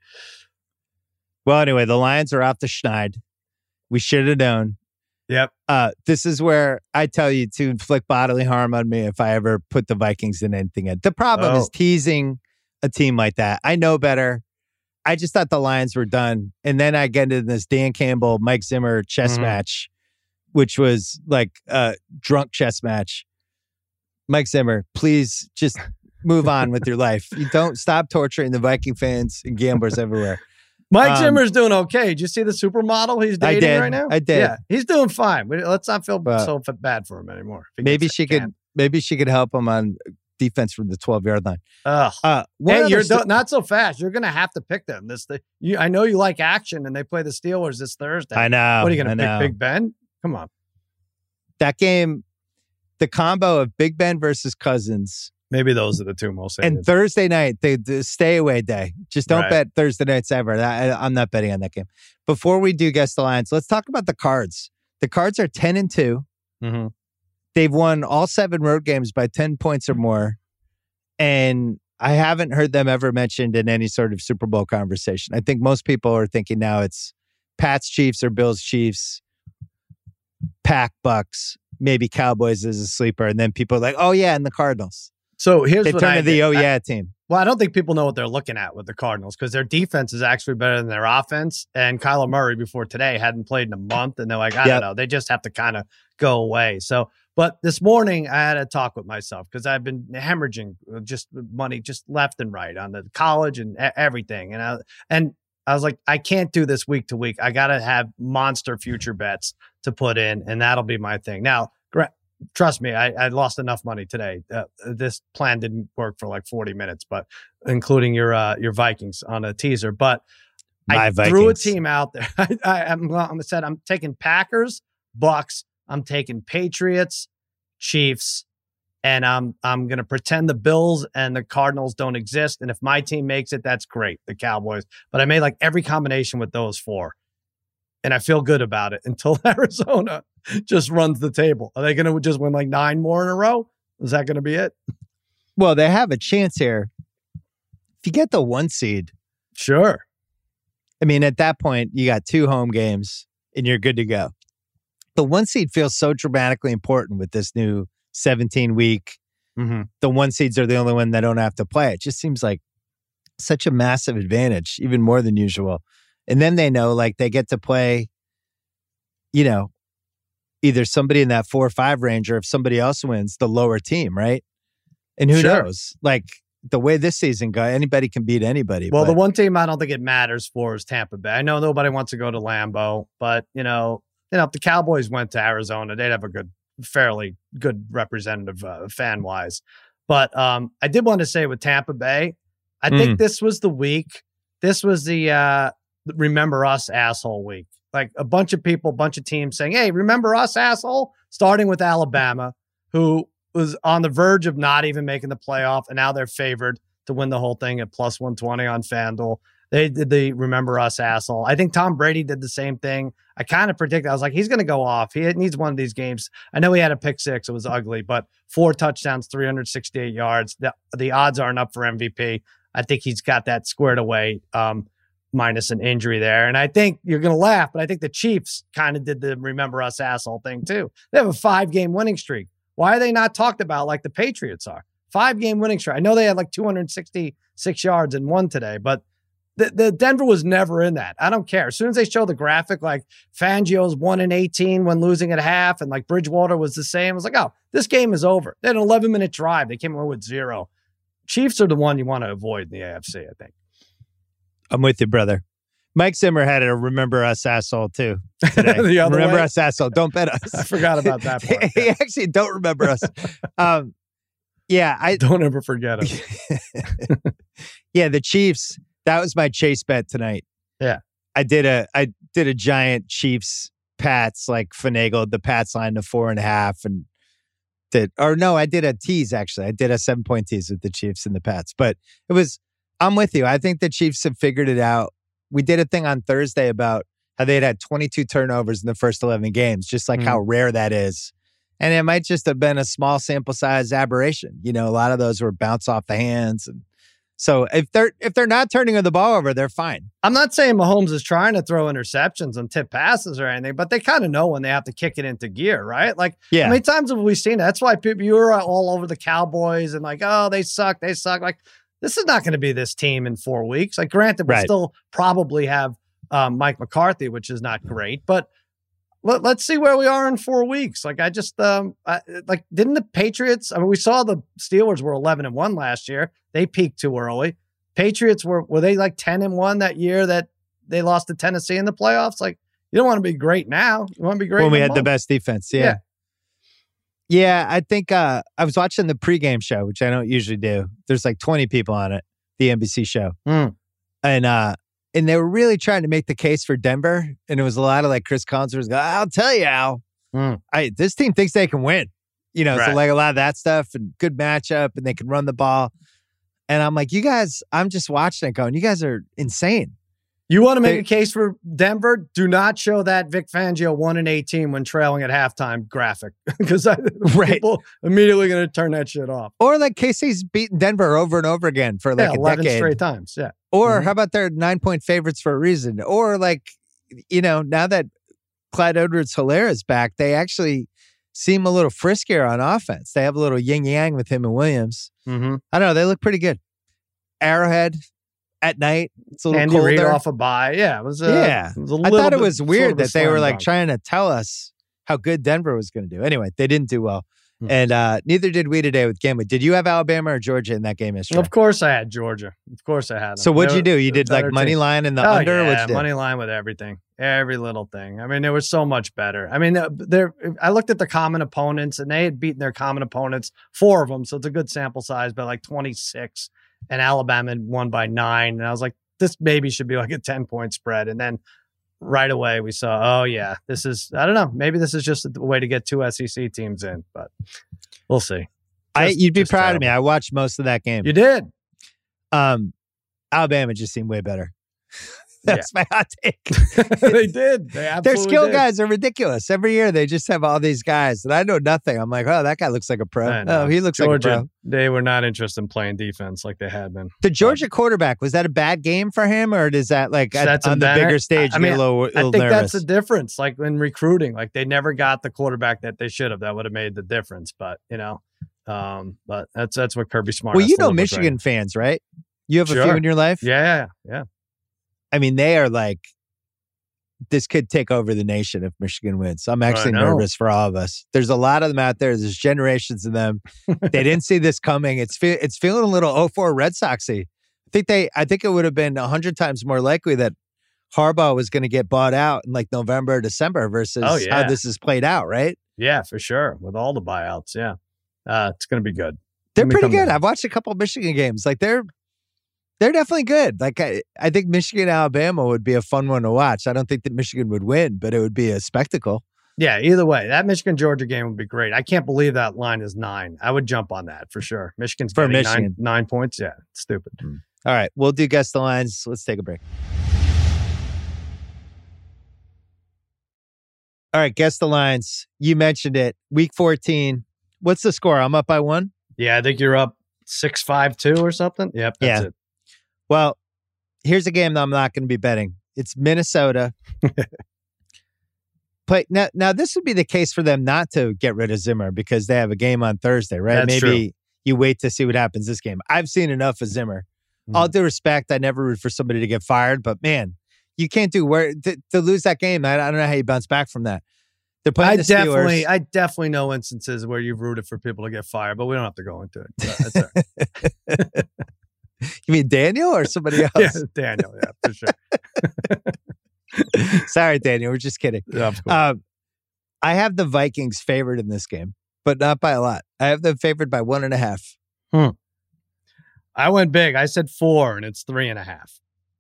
Well, anyway, the Lions are off the schneid. We should have known. Yep. Uh, this is where I tell you to inflict bodily harm on me if I ever put the Vikings in anything. In. The problem oh. is teasing a team like that. I know better. I just thought the Lions were done. And then I get into this Dan Campbell, Mike Zimmer chess mm-hmm. match, which was like a drunk chess match. Mike Zimmer, please just move on with your life. You don't stop torturing the Viking fans and gamblers everywhere. Mike um, Zimmer's doing okay. Did you see the supermodel he's dating I did, right now? I did. Yeah, he's doing fine. Let's not feel but so bad for him anymore. Maybe she could. Can. Maybe she could help him on defense from the twelve-yard line. Ugh. Uh, hey, you're st- not so fast. You're going to have to pick them. This, the, you, I know you like action, and they play the Steelers this Thursday. I know. What are you going to pick, know. Big Ben? Come on. That game, the combo of Big Ben versus Cousins. Maybe those are the two most hated. And Thursday night, the, the stay away day. Just don't right. bet Thursday nights ever. I, I'm not betting on that game. Before we do guess the lines, let's talk about the Cards. The Cards are ten and two. Mm-hmm. They've won all seven road games by ten points or more. And I haven't heard them ever mentioned in any sort of Super Bowl conversation. I think most people are thinking now it's Pats Chiefs or Bills Chiefs, Pack Bucks, maybe Cowboys as a sleeper. And then people are like, oh yeah, and the Cardinals. So here's they what turn I to the oh yeah team. Well, I don't think people know what they're looking at with the Cardinals because their defense is actually better than their offense. And Kyler Murray before today hadn't played in a month, and they're like, I yep. don't know, they just have to kind of go away. So, but this morning I had a talk with myself because I've been hemorrhaging just money just left and right on the college and everything, and I and I was like, I can't do this week to week. I got to have monster future bets to put in, and that'll be my thing now. Trust me, I, I lost enough money today. Uh, this plan didn't work for like forty minutes, but including your uh, your Vikings on a teaser. But My I Vikings. threw a team out there. I, I, I'm, I'm said I'm taking Packers, Bucks. I'm taking Patriots, Chiefs, and I'm I'm gonna pretend the Bills and the Cardinals don't exist. And if my team makes it, that's great. The Cowboys. But I made like every combination with those four. And I feel good about it until Arizona just runs the table. Are they going to just win like nine more in a row? Is that going to be it? Well, they have a chance here. If you get the one seed. Sure. I mean, at that point, you got two home games and you're good to go. The one seed feels so dramatically important with this new seventeen week. Mm-hmm. The one seeds are the only one that don't have to play. It just seems like such a massive advantage, even more than usual. And then they know, like, they get to play, you know, either somebody in that four or five range, or if somebody else wins, the lower team, right? And who sure. knows? Like, the way this season goes, anybody can beat anybody. Well, but. the one team I don't think it matters for is Tampa Bay. I know nobody wants to go to Lambeau, but you know, you know, if the Cowboys went to Arizona, they'd have a good, fairly good representative uh, fan wise. But um, I did want to say with Tampa Bay, I mm. think this was the week. This was the uh, remember us asshole week. Like a bunch of people, bunch of teams saying, "Hey, remember us asshole?" Starting with Alabama, who was on the verge of not even making the playoff, and now they're favored to win the whole thing at plus one twenty on FanDuel. They did the remember us asshole. I think Tom Brady did the same thing. I kind of predicted. I was like, he's going to go off. He needs one of these games. I know he had a pick six. It was ugly, but four touchdowns, three hundred sixty-eight yards. The, the odds aren't up for M V P. I think he's got that squared away, um, minus an injury there. And I think you're going to laugh, but I think the Chiefs kind of did the remember us asshole thing too. They have a five-game winning streak. Why are they not talked about like the Patriots are? Five-game winning streak. I know they had like two hundred sixty-six yards and won today, but the, the Denver was never in that. I don't care. As soon as they show the graphic, like Fangio's one and eighteen when losing at half, and like Bridgewater was the same, I was like, oh, this game is over. They had an eleven-minute drive. They came away with zero. Chiefs are the one you want to avoid in the A F C, I think. I'm with you, brother. Mike Zimmer had a remember us asshole too today. the other remember way? us asshole. Don't bet us. I forgot about that part. He actually don't remember us. Um, yeah, I don't ever forget it. Yeah, the Chiefs. That was my chase bet tonight. Yeah, I did a I did a giant Chiefs Pats, like finagled the Pats line to four and a half, and did or no, I did a tease actually. I did a seven point tease with the Chiefs and the Pats, but it was. I'm with you. I think the Chiefs have figured it out. We did a thing on Thursday about how they had had twenty-two turnovers in the first eleven games, just like mm. how rare that is. And it might just have been a small sample size aberration. You know, a lot of those were bounce off the hands. And so if they're if they're not turning the ball over, they're fine. I'm not saying Mahomes is trying to throw interceptions and tip passes or anything, but they kind of know when they have to kick it into gear, right? Like, yeah. How many times have we seen that? That's why people, you were all over the Cowboys and like, oh, they suck, they suck. Like, this is not going to be this team in four weeks. Like, granted, we'll right. still probably have um, Mike McCarthy, which is not great, but let, let's see where we are in four weeks. Like, I just, um, I, like, didn't the Patriots, I mean, we saw the Steelers were eleven and one last year. They peaked too early. Patriots were, were they like ten and one that year that they lost to Tennessee in the playoffs? Like, you don't want to be great now. You want to be great when we had month. the best defense. Yeah. yeah. Yeah, I think uh, I was watching the pregame show, which I don't usually do. There's like twenty people on it, the N B C show. Mm. And uh, and they were really trying to make the case for Denver. And it was a lot of like Chris Collins was going, I'll tell you, Al, mm. I, this team thinks they can win. You know, right. so like a lot of that stuff and good matchup and they can run the ball. And I'm like, you guys, I'm just watching it going, you guys are insane. You want to make they, a case for Denver? Do not show that Vic Fangio one and eighteen when trailing at halftime graphic, because right. people immediately going to turn that shit off. Or like K C's beaten Denver over and over again for like yeah, a eleven decade. straight times. Yeah. Or mm-hmm. how about they're nine point favorites for a reason? Or like, you know, now that Clyde Edwards-Helaire is back, they actually seem a little friskier on offense. They have a little yin yang with him and Williams. Mm-hmm. I don't know. They look pretty good. Arrowhead. At night, it's a little Andy colder. Reid off a bye. Yeah, it was. Uh, yeah, it was a I thought it bit, was weird sort of that they were like dunk. trying to tell us how good Denver was going to do. Anyway, they didn't do well, hmm. and uh, neither did we today with Gambling. Did you have Alabama or Georgia in that game yesterday? Of course, I had Georgia. Of course, I had them. So what'd they you do? were, You did like money team. line and the oh, under. Yeah, What'd you do? money line with everything, every little thing. I mean, they were so much better. I mean, they're. I looked at the common opponents, and they had beaten their common opponents, four of them. So it's a good sample size, but like twenty-six, and Alabama won by nine. And I was like, this maybe should be like a ten point spread. And then right away we saw, oh yeah, this is, I don't know, maybe this is just a way to get two S E C teams in, but we'll see. Just, I, you'd be proud terrible. of me. I watched most of that game. You did. Um, Alabama just seemed way better. That's yeah. my hot take. They did. They Their skill did. guys are ridiculous. Every year they just have all these guys, and I know nothing. I'm like, oh, that guy looks like a pro. Oh, he looks Georgia, like a pro. They were not interested in playing defense like they had been. The Georgia but, quarterback, was that a bad game for him, or does that like at, on the better, bigger stage I mean, get a little, a little I think nervous? that's the difference. Like in recruiting, like they never got the quarterback that they should have. That would have made the difference. But you know, um, but that's that's what Kirby Smart. Well, you know, Michigan right. fans, right? You have sure. a few in your life. Yeah, yeah. I mean, they are like, this could take over the nation if Michigan wins. I'm actually I know. nervous for all of us. There's a lot of them out there. There's generations of them. They didn't see this coming. It's fe- it's feeling a little oh four Red Soxy. I think they. I think it would have been a hundred times more likely that Harbaugh was going to get bought out in like November or December versus Oh, yeah. how this is played out, right? Yeah, for sure. With all the buyouts, yeah, uh, it's going to be good. They're Let me pretty come good. down. I've watched a couple of Michigan games. Like they're they're definitely good. Like I, I think Michigan Alabama would be a fun one to watch. I don't think that Michigan would win, but it would be a spectacle. Yeah, either way, that Michigan Georgia game would be great. I can't believe that line is nine. I would jump on that for sure. Michigan's For getting Michigan. nine, nine points. Yeah, it's stupid. All right, we'll do guess the lines. Let's take a break. All right, guess the lines. You mentioned it. Week fourteen. What's the score? I'm up by one. Yeah, I think you're up six five two or something. Yep, that's Yeah. it. Well, here's a game that I'm not going to be betting. It's Minnesota. Play now. Now this would be the case for them not to get rid of Zimmer because they have a game on Thursday, right? That's Maybe true. you wait to see what happens this game. I've seen enough of Zimmer. Mhm. All due respect, I never root for somebody to get fired, but man, you can't do where to, to lose that game. I, I don't know how you bounce back from that. They're playing I the definitely, Steelers. I definitely know instances where you've rooted for people to get fired, but we don't have to go into it. That's all right. You mean Daniel or somebody else? Yeah, Daniel. Yeah, for sure. Sorry, Daniel. We're just kidding. Yeah, of course. Um, I have the Vikings favored in this game, but not by a lot. I have them favored by one and a half. I went big. I said four, and it's three and a half.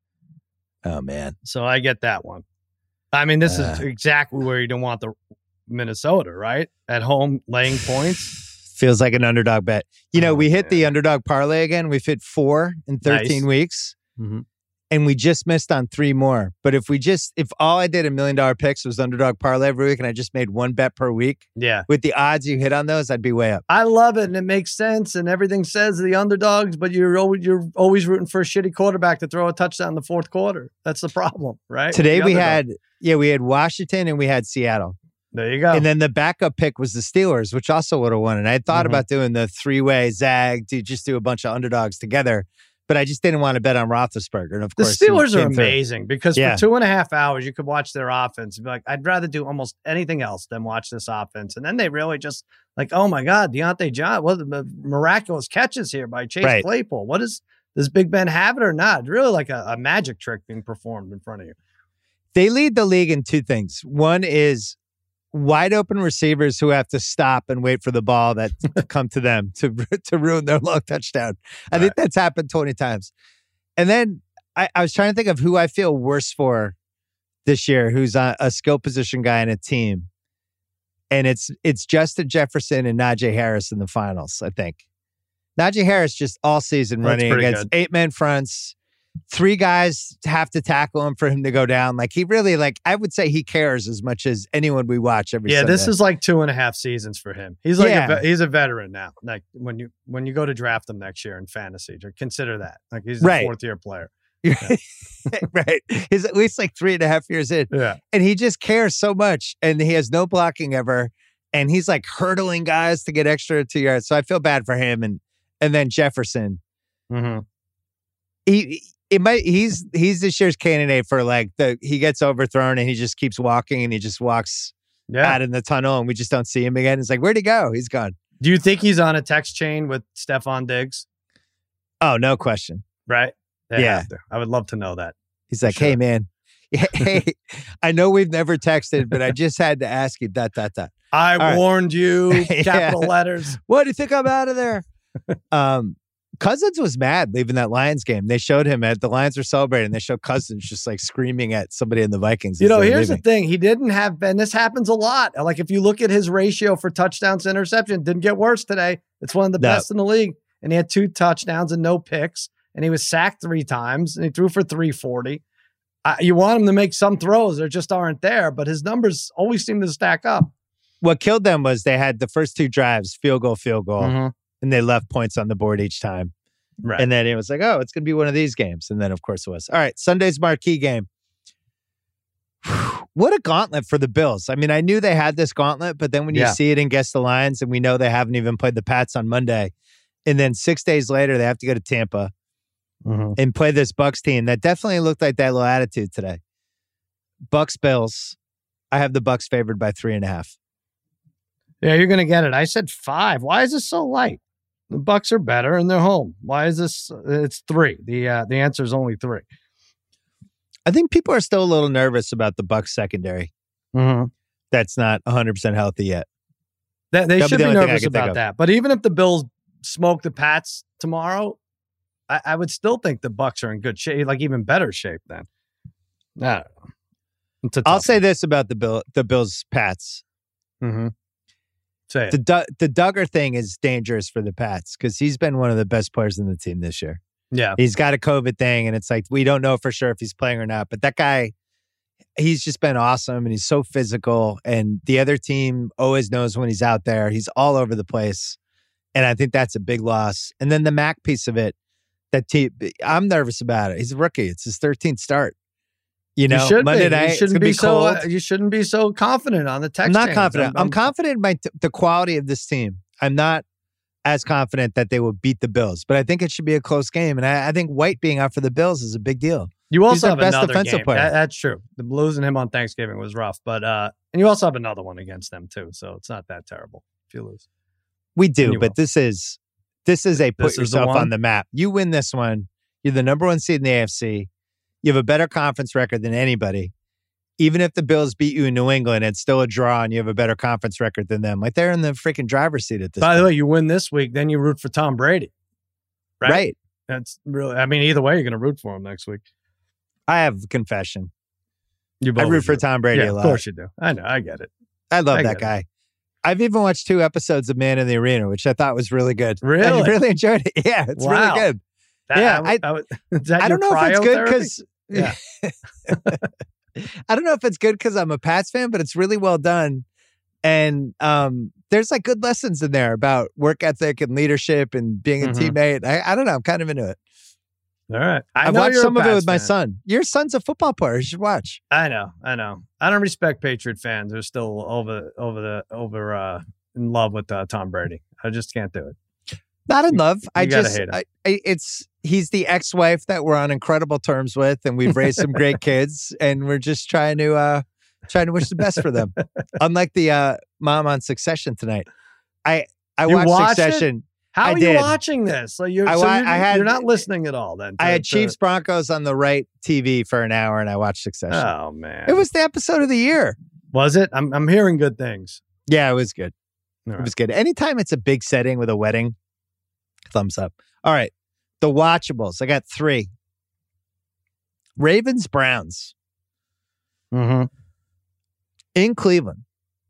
Oh man, So I get that one. I mean, this Uh. is exactly where you don't want the Minnesota, right? At home, laying points. feels like an underdog bet. You know, Oh, we hit the man. underdog parlay again. We've hit four in thirteen Nice. weeks, Mhm. and we just missed on three more. But if we just, if all I did in million dollar picks was underdog parlay every week, and I just made one bet per week, Yeah. with the odds you hit on those, I'd be way up. I love it, and it makes sense, and everything says the underdogs, but you're always, you're always rooting for a shitty quarterback to throw a touchdown in the fourth quarter. That's the problem, right? Today The we underdog. had, yeah, we had Washington and we had Seattle. There you go. And then the backup pick was the Steelers, which also would have won. And I had thought Mhm. about doing the three-way zag to just do a bunch of underdogs together, but I just didn't want to bet on Roethlisberger. And of The course, he Steelers are came through. amazing because Yeah. for two and a half hours, you could watch their offense and be like, I'd rather do almost anything else than watch this offense. And then they really just like, oh my God, Deontay John, what the miraculous catches here by Chase Right. Claypool. What is, does Big Ben have it or not? It's really like a, a magic trick being performed in front of you. They lead the league in two things. One is wide open receivers who have to stop and wait for the ball that to come to them to to ruin their long touchdown. I think that's happened twenty times. And then I, I was trying to think of who I feel worse for this year, who's a, a skill position guy in a team. And it's it's Justin Jefferson and Najee Harris in the finals, I think. Najee Harris just all season That's running pretty against good. eight men fronts. Three guys have to tackle him for him to go down. Like he really, like I would say, he cares as much as anyone we watch every. Yeah, this Sunday. is like two and a half seasons for him. He's like Yeah. a, ve- he's a veteran now. Like when you when you go to draft him next year in fantasy, just consider that. Like he's a Right. fourth year player. right. He's at least like three and a half years in, Yeah. and he just cares so much, and he has no blocking ever, and he's like hurdling guys to get extra two yards. So I feel bad for him, and and then Jefferson, Mm-hmm. he. It might he's he's this year's candidate for like the he gets overthrown and he just keeps walking and he just walks Yeah. out in the tunnel and we just don't see him again. It's like, where'd he go? He's gone. Do you think he's on a text chain with Stephon Diggs? Oh, no question. Right? They Yeah. have to. I would love to know that. He's like, Sure. hey man, hey, I know we've never texted, but I just had to ask you dot dot dot. I right. warned you, Yeah. capital letters. What do you think I'm out of there? um, Cousins was mad leaving that Lions game. They showed him at the Lions were celebrating. They showed Cousins just like screaming at somebody in the Vikings. You as know, they were here's leaving. the thing. He didn't have, and this happens a lot. Like if you look at his ratio for touchdowns to interception, didn't get worse today. It's one of the No. best in the league. And he had two touchdowns and no picks. And he was sacked three times and he threw for three forty. Uh, you want him to make some throws. There just aren't there, but his numbers always seem to stack up. What killed them was they had the first two drives, field goal, field goal, Mhm. and they left points on the board each time. Right. And then it was like, oh, it's going to be one of these games. And then, of course, it was. All right, Sunday's marquee game. What a gauntlet for the Bills. I mean, I knew they had this gauntlet, but then when you Yeah. see it and guess the lines, and we know they haven't even played the Pats on Monday, and then six days later, they have to go to Tampa Mhm. and play this Bucks team that definitely looked like that little attitude today. Bucks Bills. I have the Bucks favored by three and a half. Yeah, you're going to get it. I said five. Why is this so light? The Bucks are better and they're home. Why is this? It's three. The uh, the answer is only three. I think people are still a little nervous about the Bucks secondary. Mm-hmm. That's not one hundred percent healthy yet. That, they That'll should be the be only thing I nervous can think about of. that. But even if the Bills smoke the Pats tomorrow, I, I would still think the Bucks are in good shape, like even better shape then. I don't know. It's a I'll tough say one. this about the Bill, the Bills Pats. Mm-hmm. Say it. The Du- the Duggar thing is dangerous for the Pats because he's been one of the best players in the team this year. Yeah. He's got a COVID thing, and it's like we don't know for sure if he's playing or not. But that guy, he's just been awesome, and he's so physical. And the other team always knows when he's out there. He's all over the place, and I think that's a big loss. And then the Mac piece of it, that team, I'm nervous about it. He's a rookie. It's his thirteenth start. You know, you should Monday be. night, You it's shouldn't gonna be, be so. cold. Uh, you shouldn't be so confident on the text. I'm not chains. confident. I'm, I'm, confident in my t- the quality of this team. I'm not as confident that they will beat the Bills, but I think it should be a close game. And I, I think White being out for the Bills is a big deal. You also He's their have best another defensive game. player. That- that's true. The losing him on Thanksgiving was rough, but uh, and you also have another one against them too, so it's not that terrible if you lose. We And do, you but will. this is this is a put This is the yourself one? on the map. You win this one, you're the number one seed in the A F C. You have a better conference record than anybody. Even if the Bills beat you in New England, it's still a draw, and you have a better conference record than them. Like they're in the freaking driver's seat at this. By point. the way, you win this week, then you root for Tom Brady, right? right? That's really. I mean, either way, you're going to root for him next week. I have a confession. You I both root for do. Tom Brady Yeah, a of lot. course you do. I know. I get it. I love I that get it. guy. I've even watched two episodes of Man in the Arena, which I thought was really good. Really? I really enjoyed it. Yeah, it's Wow. really good. That, Yeah, I, I, is that I your don't know if it's good cryotherapy? because Yeah. I don't know if it's good because I'm a Pats fan, but it's really well done. And um, there's like good lessons in there about work ethic and leadership and being a Mhm. teammate. I, I don't know. I'm kind of into it. All right. I I've know watched you're a some of it Pats with my fan. son. Your son's a football player. You should watch. I know, I know. I don't respect Patriot fans. They're still over, over the, over, uh, in love with uh, Tom Brady. I just can't do it. Not in love. I gotta just, hate him. I, I, it's, he's the ex-wife that we're on incredible terms with, and we've raised some great kids, and we're just trying to, uh, trying to wish the best for them. Unlike the uh, mom on Succession tonight. I, I You watched, watched it? Succession. How I are did. you watching this? Like you're, I so wa- you're, I had- you're not listening at all. Then I to- had to- Chiefs Broncos on the right T V for an hour, and I watched Succession. Oh man, It was the episode of the year. Was it? I'm I'm hearing good things. Yeah, it was good. All It right. was good. Anytime it's a big setting with a wedding, thumbs up. All right. The watchables. I got three. Ravens, Browns Mm-hmm. in Cleveland.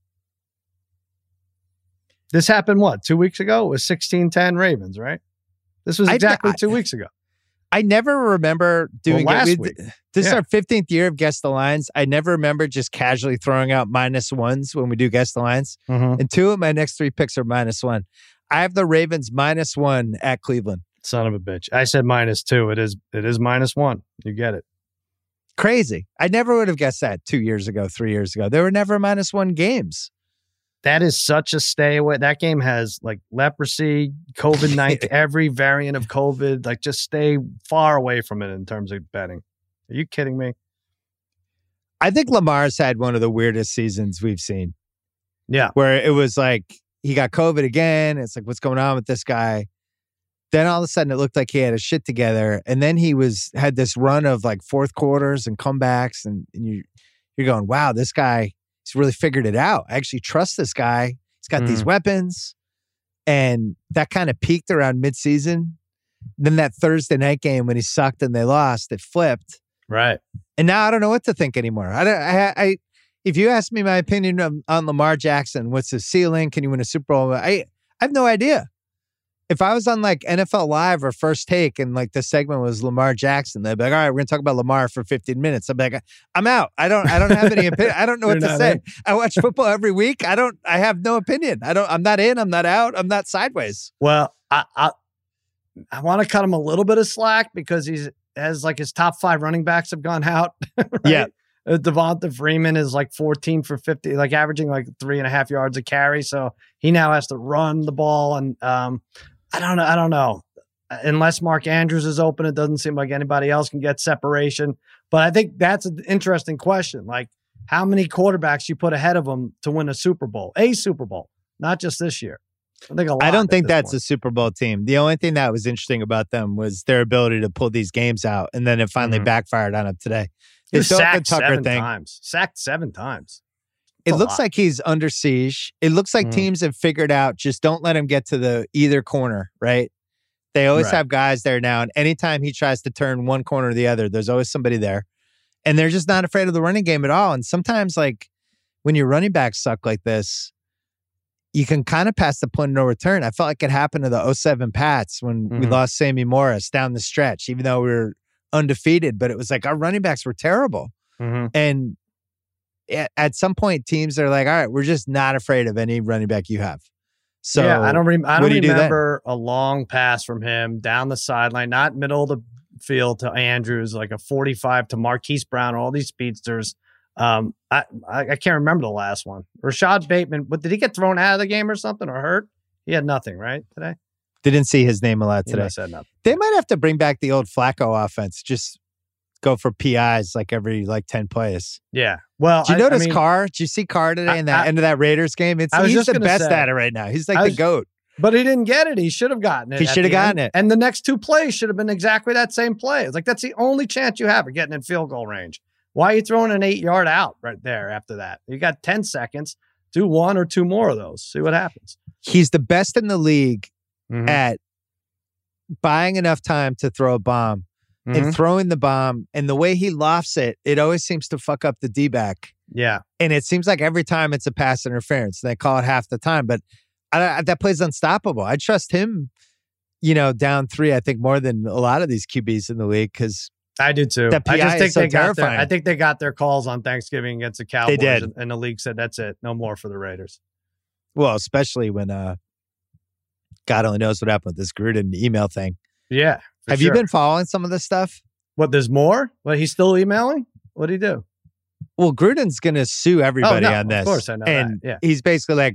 This happened what two weeks ago? It was sixteen ten Ravens, right? This was I- exactly I- two weeks ago. I never remember doing Well, last it. We- week. This is Yeah. our fifteenth year of Guess the Lines. I never remember just casually throwing out minus ones when we do Guess the Lines. Mm-hmm. And two of my next three picks are minus one. I have the Ravens minus one at Cleveland. Son of a bitch. I said minus two. It is. It is minus one. You get it. Crazy. I never would have guessed that two years ago, three years ago. There were never minus one games. That is such a stay away. That game has like leprosy, COVID nineteen, every variant of COVID. Like, just stay far away from it in terms of betting. Are you kidding me? I think Lamar's had one of the weirdest seasons we've seen, Yeah. where it was like he got COVID again. It's like, what's going on with this guy? Then all of a sudden it looked like he had his shit together. And then he was had this run of like fourth quarters and comebacks. And, and you, you're going, wow, this guy, he's really figured it out. I actually trust this guy. He's got these Mhm. weapons. And that kind of peaked around midseason. Then that Thursday night game when he sucked and they lost, it flipped. Right. And now I don't know what to think anymore. I don't. I. I if you ask me my opinion on, on Lamar Jackson, what's his ceiling? Can you win a Super Bowl? I. I have no idea. If I was on like N F L Live or First Take and like the segment was Lamar Jackson, they'd be like, "All right, we're gonna talk about Lamar for fifteen minutes." I'm like, "I'm out. I don't. I don't have any opinion. I don't know what You're to not say. in. I watch football every week. I don't. I have no opinion. I don't. I'm not in. I'm not out. I'm not sideways." Well, I I, I want to cut him a little bit of slack because he's has like his top five running backs have gone out. Right? Yeah. Uh, Devonta Freeman is like fourteen for fifty, like averaging like three and a half yards a carry. So he now has to run the ball. And um, I don't know. I don't know. Unless Mark Andrews is open, it doesn't seem like anybody else can get separation. But I think that's an interesting question. Like, how many quarterbacks you put ahead of them to win a Super Bowl, a Super Bowl, not just this year. I think a lot. I don't think that's point. a Super Bowl team. The only thing that was interesting about them was their ability to pull these games out, and then it finally mm-hmm. backfired on them today. He was sacked seven thing. times. Sacked seven times. That's it looks lot. like he's under siege. It looks like mm-hmm. teams have figured out just don't let him get to the either corner, right? They always right. have guys there now, and anytime he tries to turn one corner or the other, there's always somebody there. And they're just not afraid of the running game at all. And sometimes, like, when your running backs suck like this, you can kind of pass the point of no return. I felt like it happened to the oh seven Pats when mm-hmm. we lost Sammy Morris down the stretch, even though we were undefeated. But it was like our running backs were terrible. Mm-hmm. And at, at some point, teams are like, all right, we're just not afraid of any running back you have. So yeah, I don't, re- I don't do remember do a long pass from him down the sideline, not middle of the field to Andrews, like a forty-five to Marquise Brown, all these speedsters. Um, I, I I can't remember the last one. Rashad Bateman, but did he get thrown out of the game or something or hurt? He had nothing, right, today? Didn't see his name a lot today. He said nothing. They might have to bring back the old Flacco offense. Just go for P Is like every like ten plays. Yeah. Well, did you I, notice I mean, Carr? Did you see Carr today I, in that I, end of that Raiders game? It's he's the best say, at it right now. He's like was, the GOAT. But he didn't get it. He should have gotten it. He should have gotten end. it. And the next two plays should have been exactly that same play. It's like that's the only chance you have of getting in field goal range. Why are you throwing an eight yard out right there after that? You got ten seconds. Do one or two more of those. See what happens. He's the best in the league mm-hmm. at buying enough time to throw a bomb mm-hmm. and throwing the bomb. And the way he lofts it, it always seems to fuck up the D-back. Yeah. And it seems like every time it's a pass interference. They call it half the time. But I, I, that play's unstoppable. I trust him, you know, down three, I think, more than a lot of these Q Bs in the league because I do too. That P I I just think so they got terrifying. their, I think they got their calls on Thanksgiving against the Cowboys. They did. And, and the league said, that's it. No more for the Raiders. Well, especially when uh, God only knows what happened with this Gruden email thing. Yeah. Have sure. you been following some of this stuff? What, there's more? What, he's still emailing? What did he do? Well, Gruden's going to sue everybody oh, no, on this. Of course, I know and that. Yeah. He's basically like,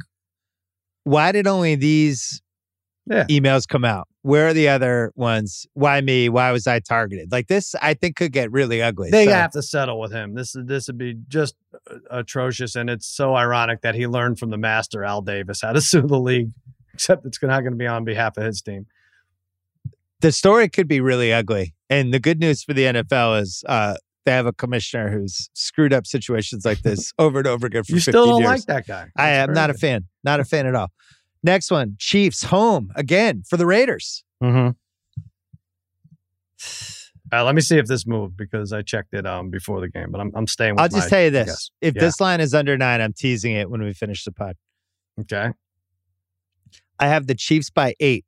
why did only these yeah. emails come out? Where are the other ones? Why me? Why was I targeted? Like this, I think could get really ugly. They so. have to settle with him. This is this would be just atrocious, and it's so ironic that he learned from the master Al Davis how to sue the league. Except it's not going to be on behalf of his team. The story could be really ugly, and the good news for the N F L is uh, they have a commissioner who's screwed up situations like this over and over again for you fifteen still don't years. like that guy. That's I am not good. a fan. Not a fan at all. Next one, Chiefs home again for the Raiders. Mm-hmm. Uh, let me see if this moved because I checked it um before the game, but I'm I'm staying with I'll just my, tell you this. guess. If yeah. this line is under nine, I'm teasing it when we finish the pod. Okay. I have the Chiefs by eight.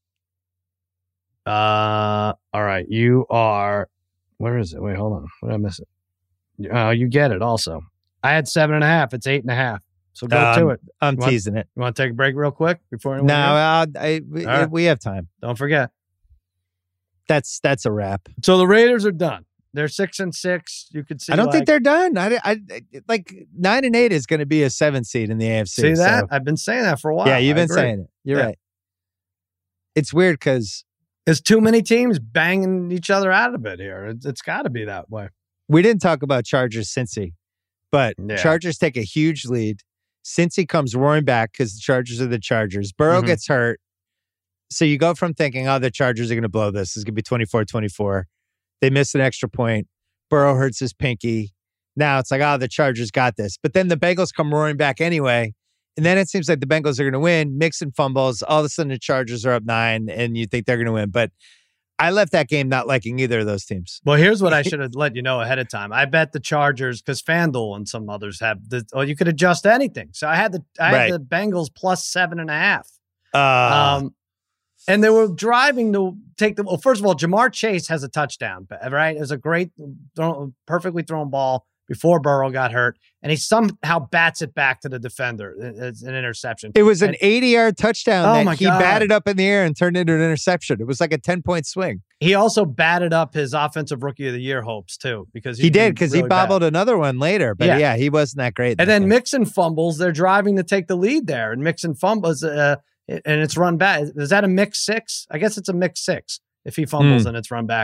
Uh, all right. You are, where is it? Wait, hold on. What did I miss it? Uh, you get it also. I had seven and a half. It's eight and a half. So go um, to it. I'm you teasing want, it. You want to take a break real quick before anyone? No, I'll, I, we, right. we have time. Don't forget. That's that's a wrap. So the Raiders are done. They're six and six. You could see. I don't like, think they're done. I, I like nine and eight is going to be a seven seed in the A F C. See that? So. I've been saying that for a while. Yeah, you've I been agree. saying it. You're yeah. right. It's weird because there's too many teams banging each other out of it here. It's, it's got to be that way. We didn't talk about Chargers Cincy, but yeah. Chargers take a huge lead. Cincy comes roaring back because the Chargers are the Chargers. Burrow mm-hmm. gets hurt. So you go from thinking, oh, the Chargers are going to blow this. It's going to be twenty-four twenty-four. They miss an extra point. Burrow hurts his pinky. Now it's like, oh, the Chargers got this. But then the Bengals come roaring back anyway. And then it seems like the Bengals are going to win. Mixon fumbles. All of a sudden the Chargers are up nine and you think they're going to win. But I left that game not liking either of those teams. Well, here's what I should have let you know ahead of time. I bet the Chargers because FanDuel and some others have the, oh, you could adjust anything. So I had the I right. had the Bengals plus seven and a half. Uh, um, and they were driving to take the, well, first of all, Jamar Chase has a touchdown, right? It was a great, throw, perfectly thrown ball before Burrow got hurt. And he somehow bats it back to the defender. It's an interception. It was an and, eighty-yard touchdown oh that my he God. batted up in the air and turned into an interception. It was like a ten-point swing. He also batted up his offensive rookie of the year hopes, too. because He did, because really he bobbled bad. another one later. But yeah, yeah he wasn't that great. And that then game. Mixon fumbles. They're driving to take the lead there. And Mixon fumbles, uh, and it's run back. Is that a mix six? I guess it's a mix six if he fumbles mm. and it's run back.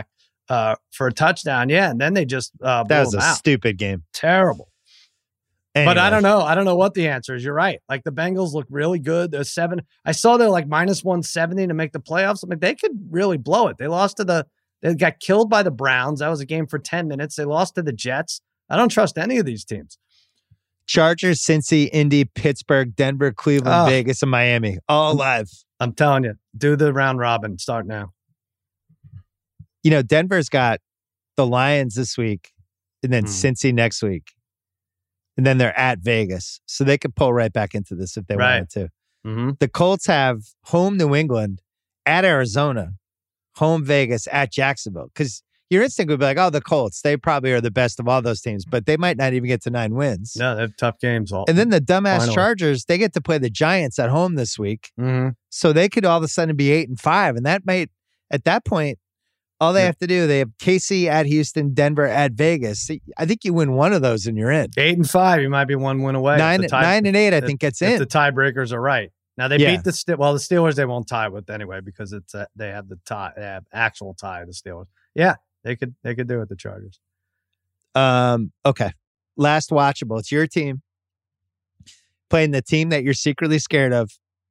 uh, for a touchdown. Yeah, and then they just uh, blew That was them a out. stupid game. Terrible. Anyway. But I don't know. I don't know what the answer is. You're right. Like the Bengals look really good. They're seven. I saw they're like minus one seventy to make the playoffs. I'm like, they could really blow it. They lost to the, they got killed by the Browns. That was a game for ten minutes. They lost to the Jets. I don't trust any of these teams. Chargers, Cincy, Indy, Pittsburgh, Denver, Cleveland, Oh. Vegas, and Miami. All live. I'm telling you, do the round robin. Start now. You know, Denver's got the Lions this week and then Hmm. Cincy next week. And then they're at Vegas. So they could pull right back into this if they Right. wanted to. Mm-hmm. The Colts have home New England, at Arizona, home Vegas, at Jacksonville. Because your instinct would be like, oh, the Colts, they probably are the best of all those teams, but they might not even get to nine wins. No, they have tough games. All. And then the dumbass Finally. Chargers, they get to play the Giants at home this week. Mm-hmm. So they could all of a sudden be eight and five. And that might, at that point, all they Yeah. have to do, they have K C at Houston, Denver at Vegas. I think you win one of those and you're in. Eight and five, you might be one win away. Nine, If the tie- nine and eight, I if- think gets if in. the tiebreakers are right. Now they Yeah. beat the Ste- well, the Steelers they won't tie with anyway because it's a, they have the tie, they have actual tie. The Steelers, yeah, they could they could do it. The Chargers. Um, okay. Last watchable. It's your team playing the team that you're secretly scared of.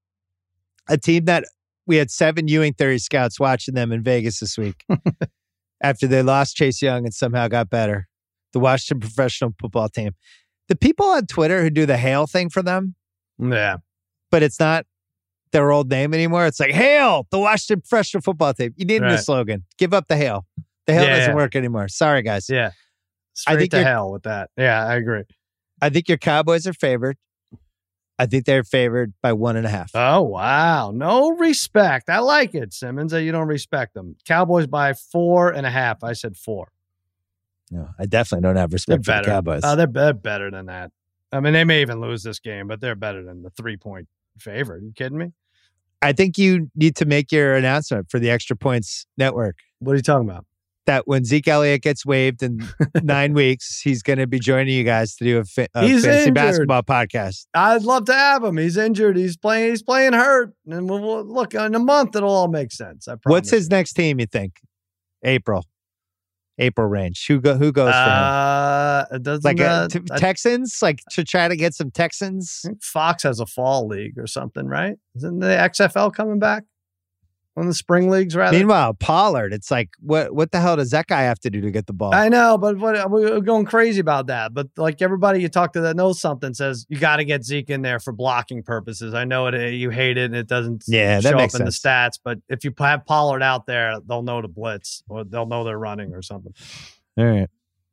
A team that we had seven Ewing Theory scouts watching them in Vegas this week after they lost Chase Young and somehow got better. The Washington professional football team. The people on Twitter who do the hail thing for them, Yeah, but it's not their old name anymore. It's like, hail, the Washington professional football team. You need a new Right. slogan. Give up the hail. The hail Yeah. doesn't work anymore. Sorry, guys. yeah. Straight think to you're- hell with that. Yeah, I agree. I think your Cowboys are favored. I think they're favored by one and a half. Oh wow, no respect. I like it, Simmons. That you don't respect them. Cowboys by four and a half. I said four. No, I definitely don't have They're respect for the better. Cowboys. Uh, they're, they're better than that. I mean, they may even lose this game, but they're better than the three point favorite. Are you kidding me? I think you need to make your announcement for the Extra Points Network What are you talking about? that when Zeke Elliott gets waived in nine weeks, he's going to be joining you guys to do a, fa- a He's fantasy injured. basketball podcast. I'd love to have him. He's injured. He's playing. He's playing hurt. And we'll, we'll- look in a month, it'll all make sense. I promise. What's his next team, you think? April. April range. Who go, who goes for him? Uh, it doesn't Like uh, a, t- I Texans? Like to try to get some Texans? think Fox has a fall league or something, right? Isn't the X F L coming back? One of the spring leagues, rather. Meanwhile, Pollard, it's like, what what the hell does that guy have to do to get the ball? I know, but what, we're going crazy about that. But like everybody you talk to that knows something says you got to get Zeke in there for blocking purposes. I know it. You hate it, and it doesn't Yeah, that show makes up in sense. the stats. But if you have Pollard out there, they'll know to blitz or they'll know they're running or something. All right.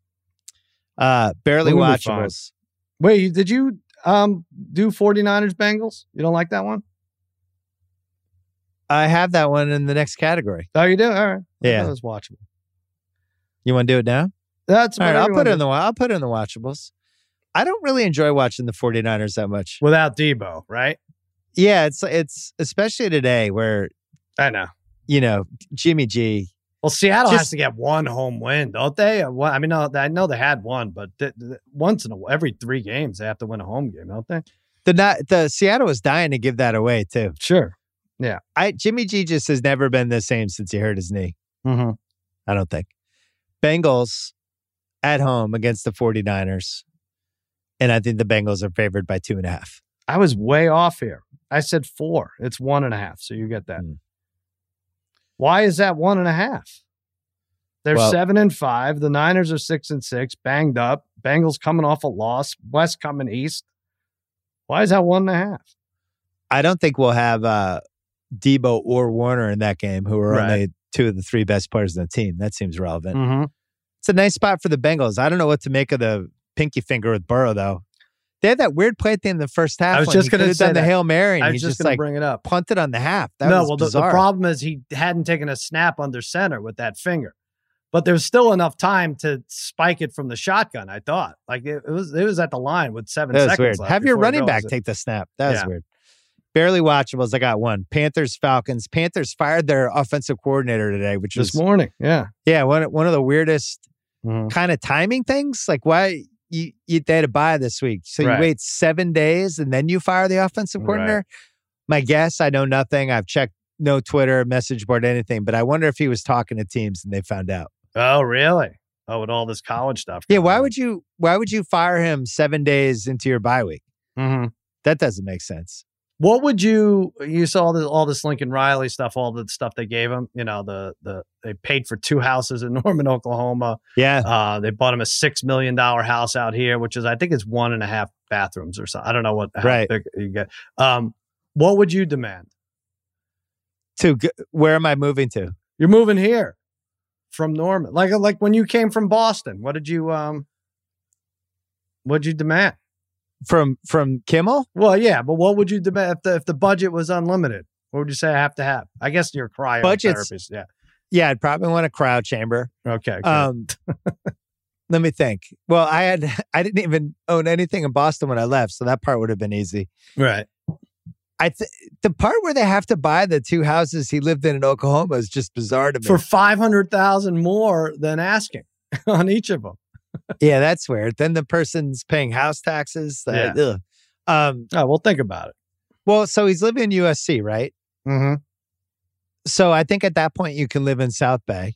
Uh, barely We'll be fine. watchables. Wait, you- did you um do 49ers Bengals? You don't like that one? I have that one in the next category. Oh, you do? All right. Yeah. That was watchable. You want to do it now? That's All what right, I'll everyone put it in does. the I'll put it in the watchables. I don't really enjoy watching the 49ers that much. Without Debo, right? Yeah, it's it's especially today where, I know. you know, Jimmy G. Well, Seattle Just- has to get one home win, don't they? Or one- I mean, no, I know they had one, but th- th- once in a every three games they have to win a home game, don't they? The not the Seattle was dying to give that away too. Sure. I Jimmy G just has never been the same since he hurt his knee. Mm-hmm. I don't think. Bengals at home against the 49ers. And I think the Bengals are favored by two and a half. I was way off here. I said four. It's one and a half. So you get that. Hmm. Why is that one and a half? They're Well- seven and five. The Niners are six and six, banged up. Bengals coming off a loss. West coming east. Why is that one and a half? I don't think we'll have uh, Debo or Warner in that game, who are Right. only two of the three best players in the team. That seems relevant. Mm-hmm. It's a nice spot for the Bengals. I don't know what to make of the pinky finger with Burrow, though. They had that weird play at the end of the first half. I was when just he gonna could have say done the that. Hail Mary, and I he was just, just going like to bring it up. punted on the half. That no, was well, the, the bizarre. problem is he hadn't taken a snap under center with that finger, but there was still enough time to spike it from the shotgun. I thought, like it, it was, it was at the line with seven That was seconds weird. left. Have your before it running goes. back take the snap. That was Yeah. weird. Barely watchables. I got one. Panthers, Falcons. Panthers fired their offensive coordinator today, which this was morning. Yeah, yeah one one of the weirdest Mhm. kind of timing things. Like why you, you they had a bye this week, so Right. you wait seven days and then you fire the offensive coordinator. Right. My guess, I know nothing. I've checked no Twitter, message board, anything, but I wonder if he was talking to teams and they found out. Oh, really? Oh, with all this college stuff. Yeah, why would you why would you fire him seven days into your bye week? Mm-hmm. That doesn't make sense. What would you, you saw this, all this Lincoln Riley stuff, all the stuff they gave him, you know, the, the, they paid for two houses in Norman, Oklahoma. Yeah. Uh, they bought him a six million dollars house out here, which is, I think it's one and a half bathrooms or something. I don't know what, how right. big you get. Um, what would you demand? To g- where am I moving to? You're moving here from Norman. Like, like when you came from Boston, what did you, um, what did you demand? From from Kimmel? Well, yeah, but what would you demand if the if the budget was unlimited? What would you say I have to have? I guess your cryotherapist. Yeah, yeah, I'd probably want a cryo chamber. Okay. Good. Um, let me think. Well, I had I didn't even own anything in Boston when I left, so that part would have been easy. Right. I th- the part where they have to buy the two houses he lived in in Oklahoma is just bizarre to me. For five hundred thousand more than asking on each of them. Yeah, that's weird. Then the person's paying house taxes. Uh, yeah. Um, oh, well, think about it. Well, so he's living in U S C, right? Mm-hmm. So I think at that point you can live in South Bay,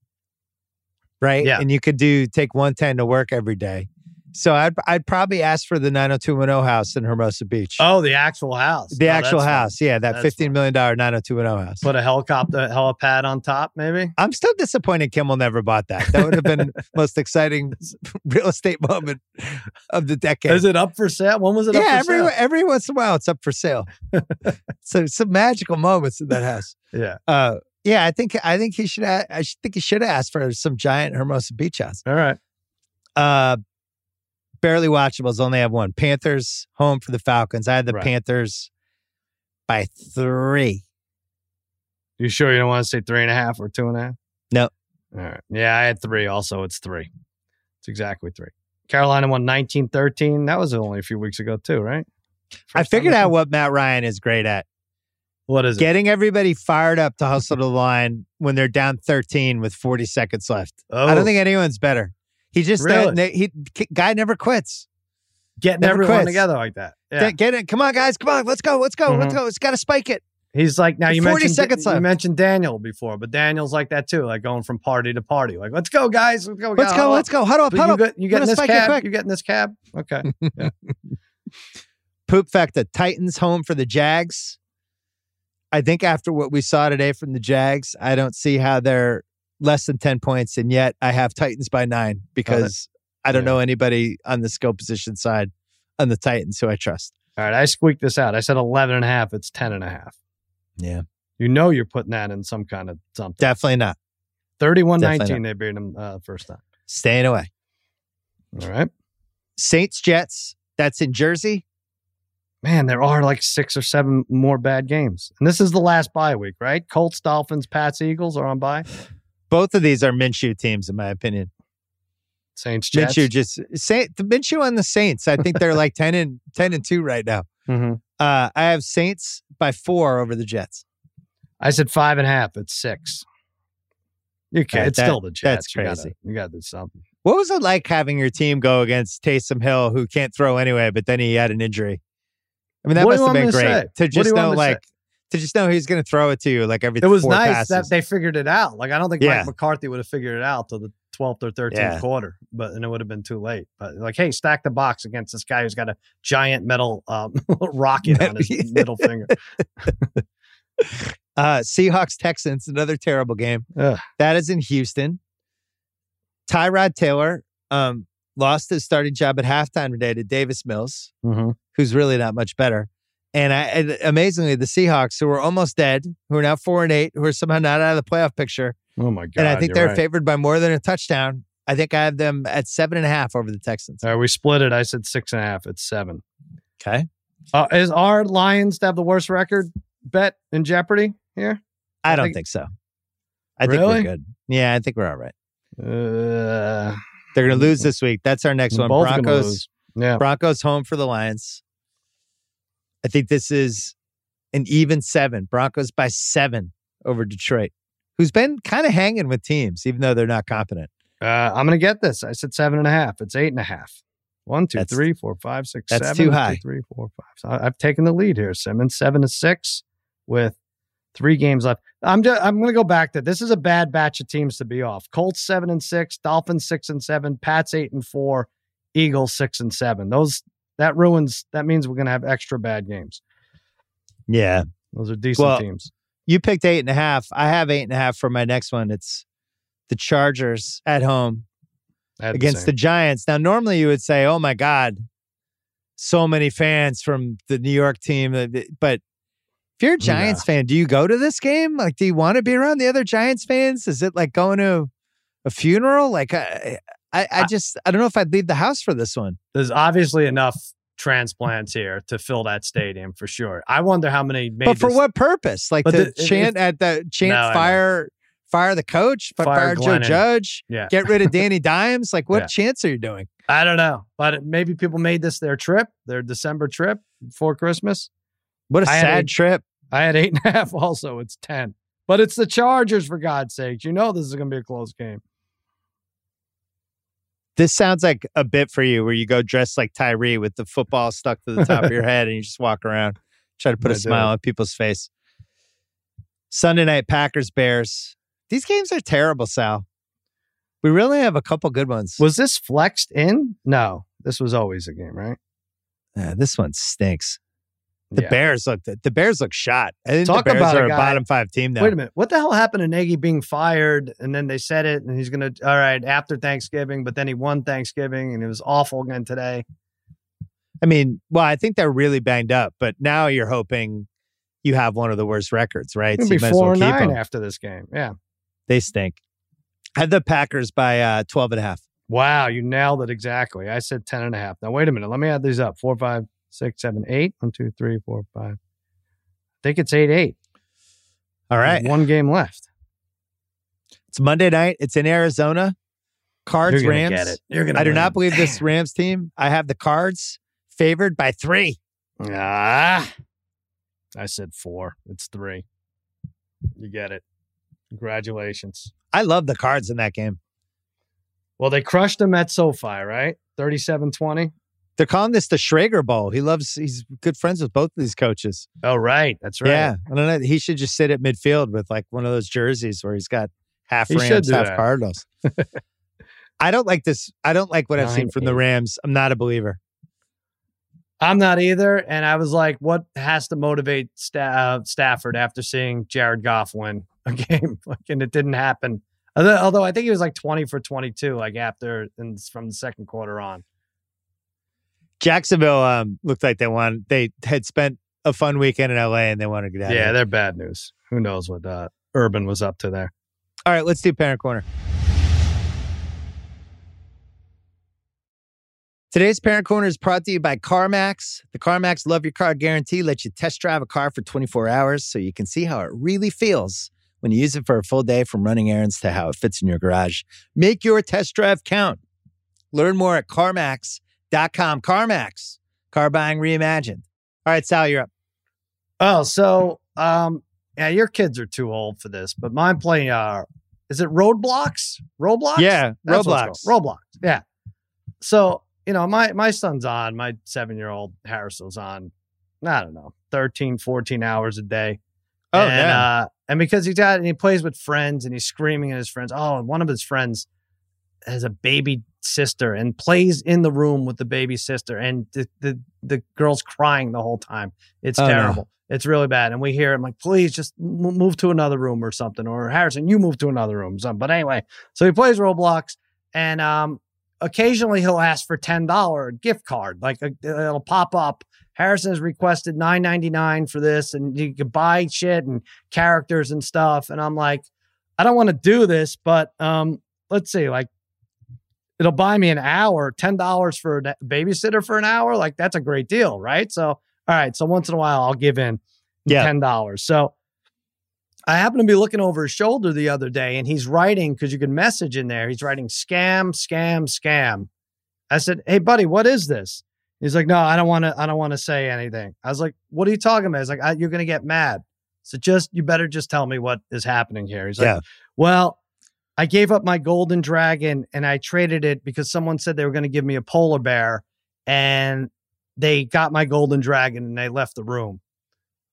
right? Yeah. And you could do take one ten to work every day. So I'd I'd probably ask for the nine oh two one oh house in Hermosa Beach. Oh, the actual house. The oh, actual house. Fun. Yeah, that that's fifteen million dollars nine oh two one oh house. Put a helicopter helipad on top, maybe? I'm still disappointed Kimmel never bought that. That would have been the most exciting real estate moment of the decade. Is it up for sale? When was it yeah, up for every, sale? every once in a while it's up for sale. So some magical moments in that house. Yeah. Uh, yeah, I think I think he should ha- I should think he should have asked for some giant Hermosa Beach house. All right. Uh Barely watchables only have one. Panthers home for the Falcons. I had the right. Panthers by three. You sure you don't want to say three and a half or two and a half? No. All right. Yeah, I had three. Also, it's three. It's exactly three. Carolina won nineteen thirteen. That was only a few weeks ago, too, right? First I figured out what Matt Ryan is great at. What is it? Getting everybody fired up to hustle to the line when they're down thirteen with forty seconds left. Oh. I don't think anyone's better. He just really? uh, he guy never quits. Getting never everyone quits. together like that. Yeah. Get, get it. Come on, guys. Come on. Let's go. Let's go. Mm-hmm. Let's go. It's got to spike it. He's like, now you forty mentioned, seconds you left. mentioned Daniel before, but Daniel's like that too, like going from party to party. Like, let's go, guys. Let's go. Let's go. Let's go. Huddle up. Huddle you up. get, you get in this spike cab? You get in this cab? Okay. Yeah. Poop fact, the Titans home for the Jags. I think after what we saw today from the Jags, I don't see how they're less than ten points, and yet I have Titans by nine because oh, I don't yeah. know anybody on the skill position side on the Titans who I trust. All right, I squeaked this out. I said eleven and a half. It's ten and a half. Yeah. You know you're putting that in some kind of something. Definitely not. thirty-one nineteen, they beat them uh, first time. Staying away. All right. Saints, Jets. That's in Jersey. Man, there are like six or seven more bad games. And this is the last bye week, right? Colts, Dolphins, Pats, Eagles are on bye. Both of these are Minshew teams, in my opinion. Saints, Jets. Minshew just Saint the Minshew on the Saints. I think they're like ten and ten and two right now. Mm-hmm. Uh, I have Saints by four over the Jets. I said five and a half. It's six. You can't. Right, it's that, still the Jets. That's you crazy. Gotta, you got to do something. What was it like having your team go against Taysom Hill, who can't throw anyway, but then he had an injury? I mean, that what must have been great to, to just know, like, say? to just know he's going to throw it to you like every. It was four nice passes. that they figured it out. Like, I don't think yeah. Mike McCarthy would have figured it out till the twelfth or thirteenth yeah. quarter, but and it would have been too late. But like, hey, stack the box against this guy who's got a giant metal um, rocket on his middle finger. Uh, Seahawks Texans, another terrible game. Ugh. That is in Houston. Tyrod Taylor um, lost his starting job at halftime today to Davis Mills, mm-hmm. who's really not much better. And, I, and amazingly, the Seahawks, who were almost dead, who are now four and eight, who are somehow not out of the playoff picture. Oh my god! And I think they're right. favored by more than a touchdown. I think I have them at seven and a half over the Texans. All right, we split it. I said six and a half. It's seven. Okay. Uh, is our Lions to have the worst record bet in jeopardy here? I, I don't think, think so. I really? think we're good. Yeah, I think we're all right. Uh, They're going to lose this week. That's our next one. Both Broncos. Yeah. Broncos home for the Lions. I think this is an even seven. Broncos by seven over Detroit, who's been kind of hanging with teams, even though they're not competent. Uh, I'm going to get this. I said seven and a half. It's eight and a half. One, two, that's, three, four, five, six, that's seven. too One, high. Two, three, four, five. So I, I've taken the lead here, Simmons. Seven to six with three games left. I'm just, I'm going to go back to this is a bad batch of teams to be off. Colts seven and six, Dolphins six and seven, Pats eight and four, Eagles six and seven. Those that ruins. That means we're going to have extra bad games. Yeah, those are decent well, teams. You picked eight and a half. I have eight and a half for my next one. It's the Chargers at home against the, the Giants. Now, normally you would say, "Oh my God, so many fans from the New York team," but if you're a Giants yeah. fan, do you go to this game? Like, do you want to be around the other Giants fans? Is it like going to a funeral? Like, I, I, I just, I don't know if I'd leave the house for this one. There's obviously enough transplants here to fill that stadium for sure. I wonder how many made But for this, what purpose? Like to the, chant if, at the chant no, fire, fire the coach, fire, fire Joe Judge, yeah. get rid of Danny Dimes. Like, what yeah. chants are you doing? I don't know, but maybe people made this their trip, their December trip before Christmas. What a I sad trip. I had eight and a half also. It's ten. But it's the Chargers, for God's sakes. You know this is going to be a close game. This sounds like a bit for you where you go dressed like Tyree with the football stuck to the top of your head and you just walk around, try to put I a smile on people's face. Sunday night, Packers, Bears. These games are terrible, Sal. We really have a couple good ones. Was this flexed in? No. This was always a game, right? Yeah, this one stinks. The yeah. Bears look the Bears look shot. I think Talk the Bears about are a, a guy, bottom five team now. Wait a minute. What the hell happened to Nagy being fired? And then they said it, and he's gonna all right after Thanksgiving, but then he won Thanksgiving, and it was awful again today. I mean, well, I think they're really banged up, but now you're hoping you have one of the worst records, right? It's gonna so be four well nine them. After this game. Yeah, they stink. I had the Packers by uh, twelve and a half. Wow, you nailed it exactly. I said ten and a half. Now wait a minute. Let me add these up. Four, five, six, seven, eight. One, two, three, four, five. I think it's eight eight. All right. One game left. It's Monday night. It's in Arizona. Cards, You're Rams. Get it. You're gonna I do win. not believe this Rams team. I have the Cards favored by three. Ah, I said four. It's three. You get it. Congratulations. I love the Cards in that game. Well, they crushed them at SoFi, right? thirty-seven twenty. They're calling this the Schrager Bowl. He loves, he's good friends with both of these coaches. Oh, right. That's right. Yeah. I don't know. He should just sit at midfield with like one of those jerseys where he's got half he Rams, half that. Cardinals. I don't like this. I don't like what Nine, I've seen from eight. the Rams. I'm not a believer. I'm not either. And I was like, what has to motivate Sta- uh, Stafford after seeing Jared Goff win a game? And it didn't happen. Although, although I think he was like twenty for twenty-two, like after and from the second quarter on. Jacksonville um, looked like they won. They had spent a fun weekend in L A and they wanted to get out. Yeah, of they're bad news. Who knows what uh, Urban was up to there. All right, let's do Parent Corner. Today's Parent Corner is brought to you by CarMax. The CarMax Love Your Car Guarantee lets you test drive a car for twenty-four hours so you can see how it really feels when you use it for a full day, from running errands to how it fits in your garage. Make your test drive count. Learn more at CarMax dot com. CarMax, car buying reimagined. All right, Sal, you're up. Oh, so um, yeah, your kids are too old for this, but mine play. Uh, is it Roadblocks? Roblox? Yeah, That's Roblox. Roblox. Yeah. So you know, my my son's on. My seven year old Harrison's on. I don't know, thirteen, fourteen hours a day. Oh, and, yeah. Uh, and because he's got, and he plays with friends, and he's screaming at his friends. Oh, and one of his friends has a baby sister and plays in the room with the baby sister, and the the, the girl's crying the whole time. It's oh, terrible. No. It's really bad. And we hear him like, please just m- move to another room or something, or Harrison, you move to another room. Something. But anyway, so he plays Roblox, and um, occasionally he'll ask for ten dollars gift card. Like a, it'll pop up. Harrison has requested nine ninety-nine for this, and you can buy shit and characters and stuff. And I'm like, I don't want to do this, but um, let's see, like, it'll buy me an hour, ten dollars for a babysitter for an hour. Like, that's a great deal, right? So, all right. So once in a while, I'll give in yeah. ten dollars. So I happened to be looking over his shoulder the other day, and he's writing, because you can message in there. He's writing scam, scam, scam. I said, hey, buddy, what is this? He's like, no, I don't want to, I don't want to say anything. I was like, what are you talking about? He's like, I, you're going to get mad. So just, you better just tell me what is happening here. He's like, yeah. well, I gave up my golden dragon and I traded it because someone said they were going to give me a polar bear, and they got my golden dragon and they left the room.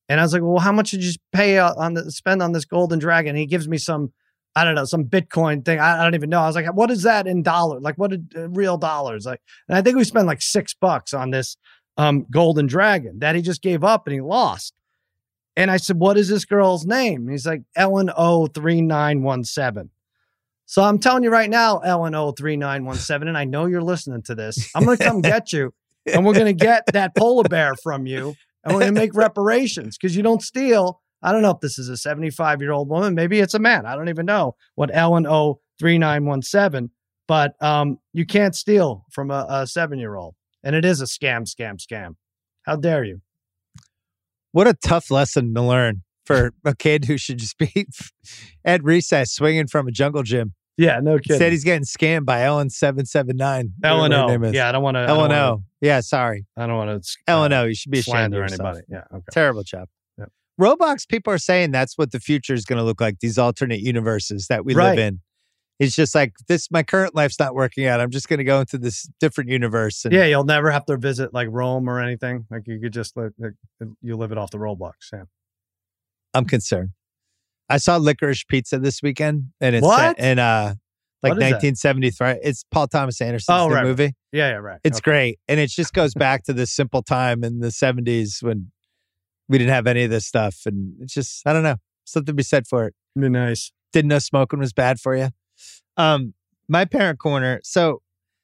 And I was like, well, how much did you pay uh, on the spend on this golden dragon? And he gives me some, I don't know, some Bitcoin thing. I, I don't even know. I was like, what is that in dollars? Like, what did uh, real dollars? Like, and I think we spent like six bucks on this um, golden dragon that he just gave up and he lost. And I said, what is this girl's name? And he's like, Ellen O three nine one seven. So I'm telling you right now, Ellen O three nine one seven, and I know you're listening to this. I'm going to come get you, and we're going to get that polar bear from you, and we're going to make reparations because you don't steal. I don't know if this is a seventy-five-year-old woman. Maybe it's a man. I don't even know what Ellen O three nine one seven, but um, you can't steal from a, a seven-year-old, and it is a scam, scam, scam. How dare you? What a tough lesson to learn for a kid who should just be at recess swinging from a jungle gym. Yeah, no kidding. Said he's getting scammed by Ellen seven seven nine. Ellen O. Yeah, I don't want to. Ellen O. Yeah, sorry. I don't want to. Ellen O. You should be ashamed slander of yourself. anybody. Yeah, okay. Terrible job. Yeah. Roblox, people are saying that's what the future is going to look like, these alternate universes that we Right. live in. It's just like, this, my current life's not working out. I'm just going to go into this different universe. And Yeah, you'll never have to visit like Rome or anything. Like you could just live, like, you live it off the Roblox. Yeah. I'm concerned. I saw Licorice Pizza this weekend, and it's What? set in uh, like What is that? nineteen seventy-three. It's Paul Thomas Anderson's Oh, new right, right. movie. Yeah, yeah, right. It's Okay. great. And it just goes back to this simple time in the seventies when we didn't have any of this stuff. And it's just, I don't know, something to be said for it. Be nice. Didn't know smoking was bad for you. Um, my parent corner. So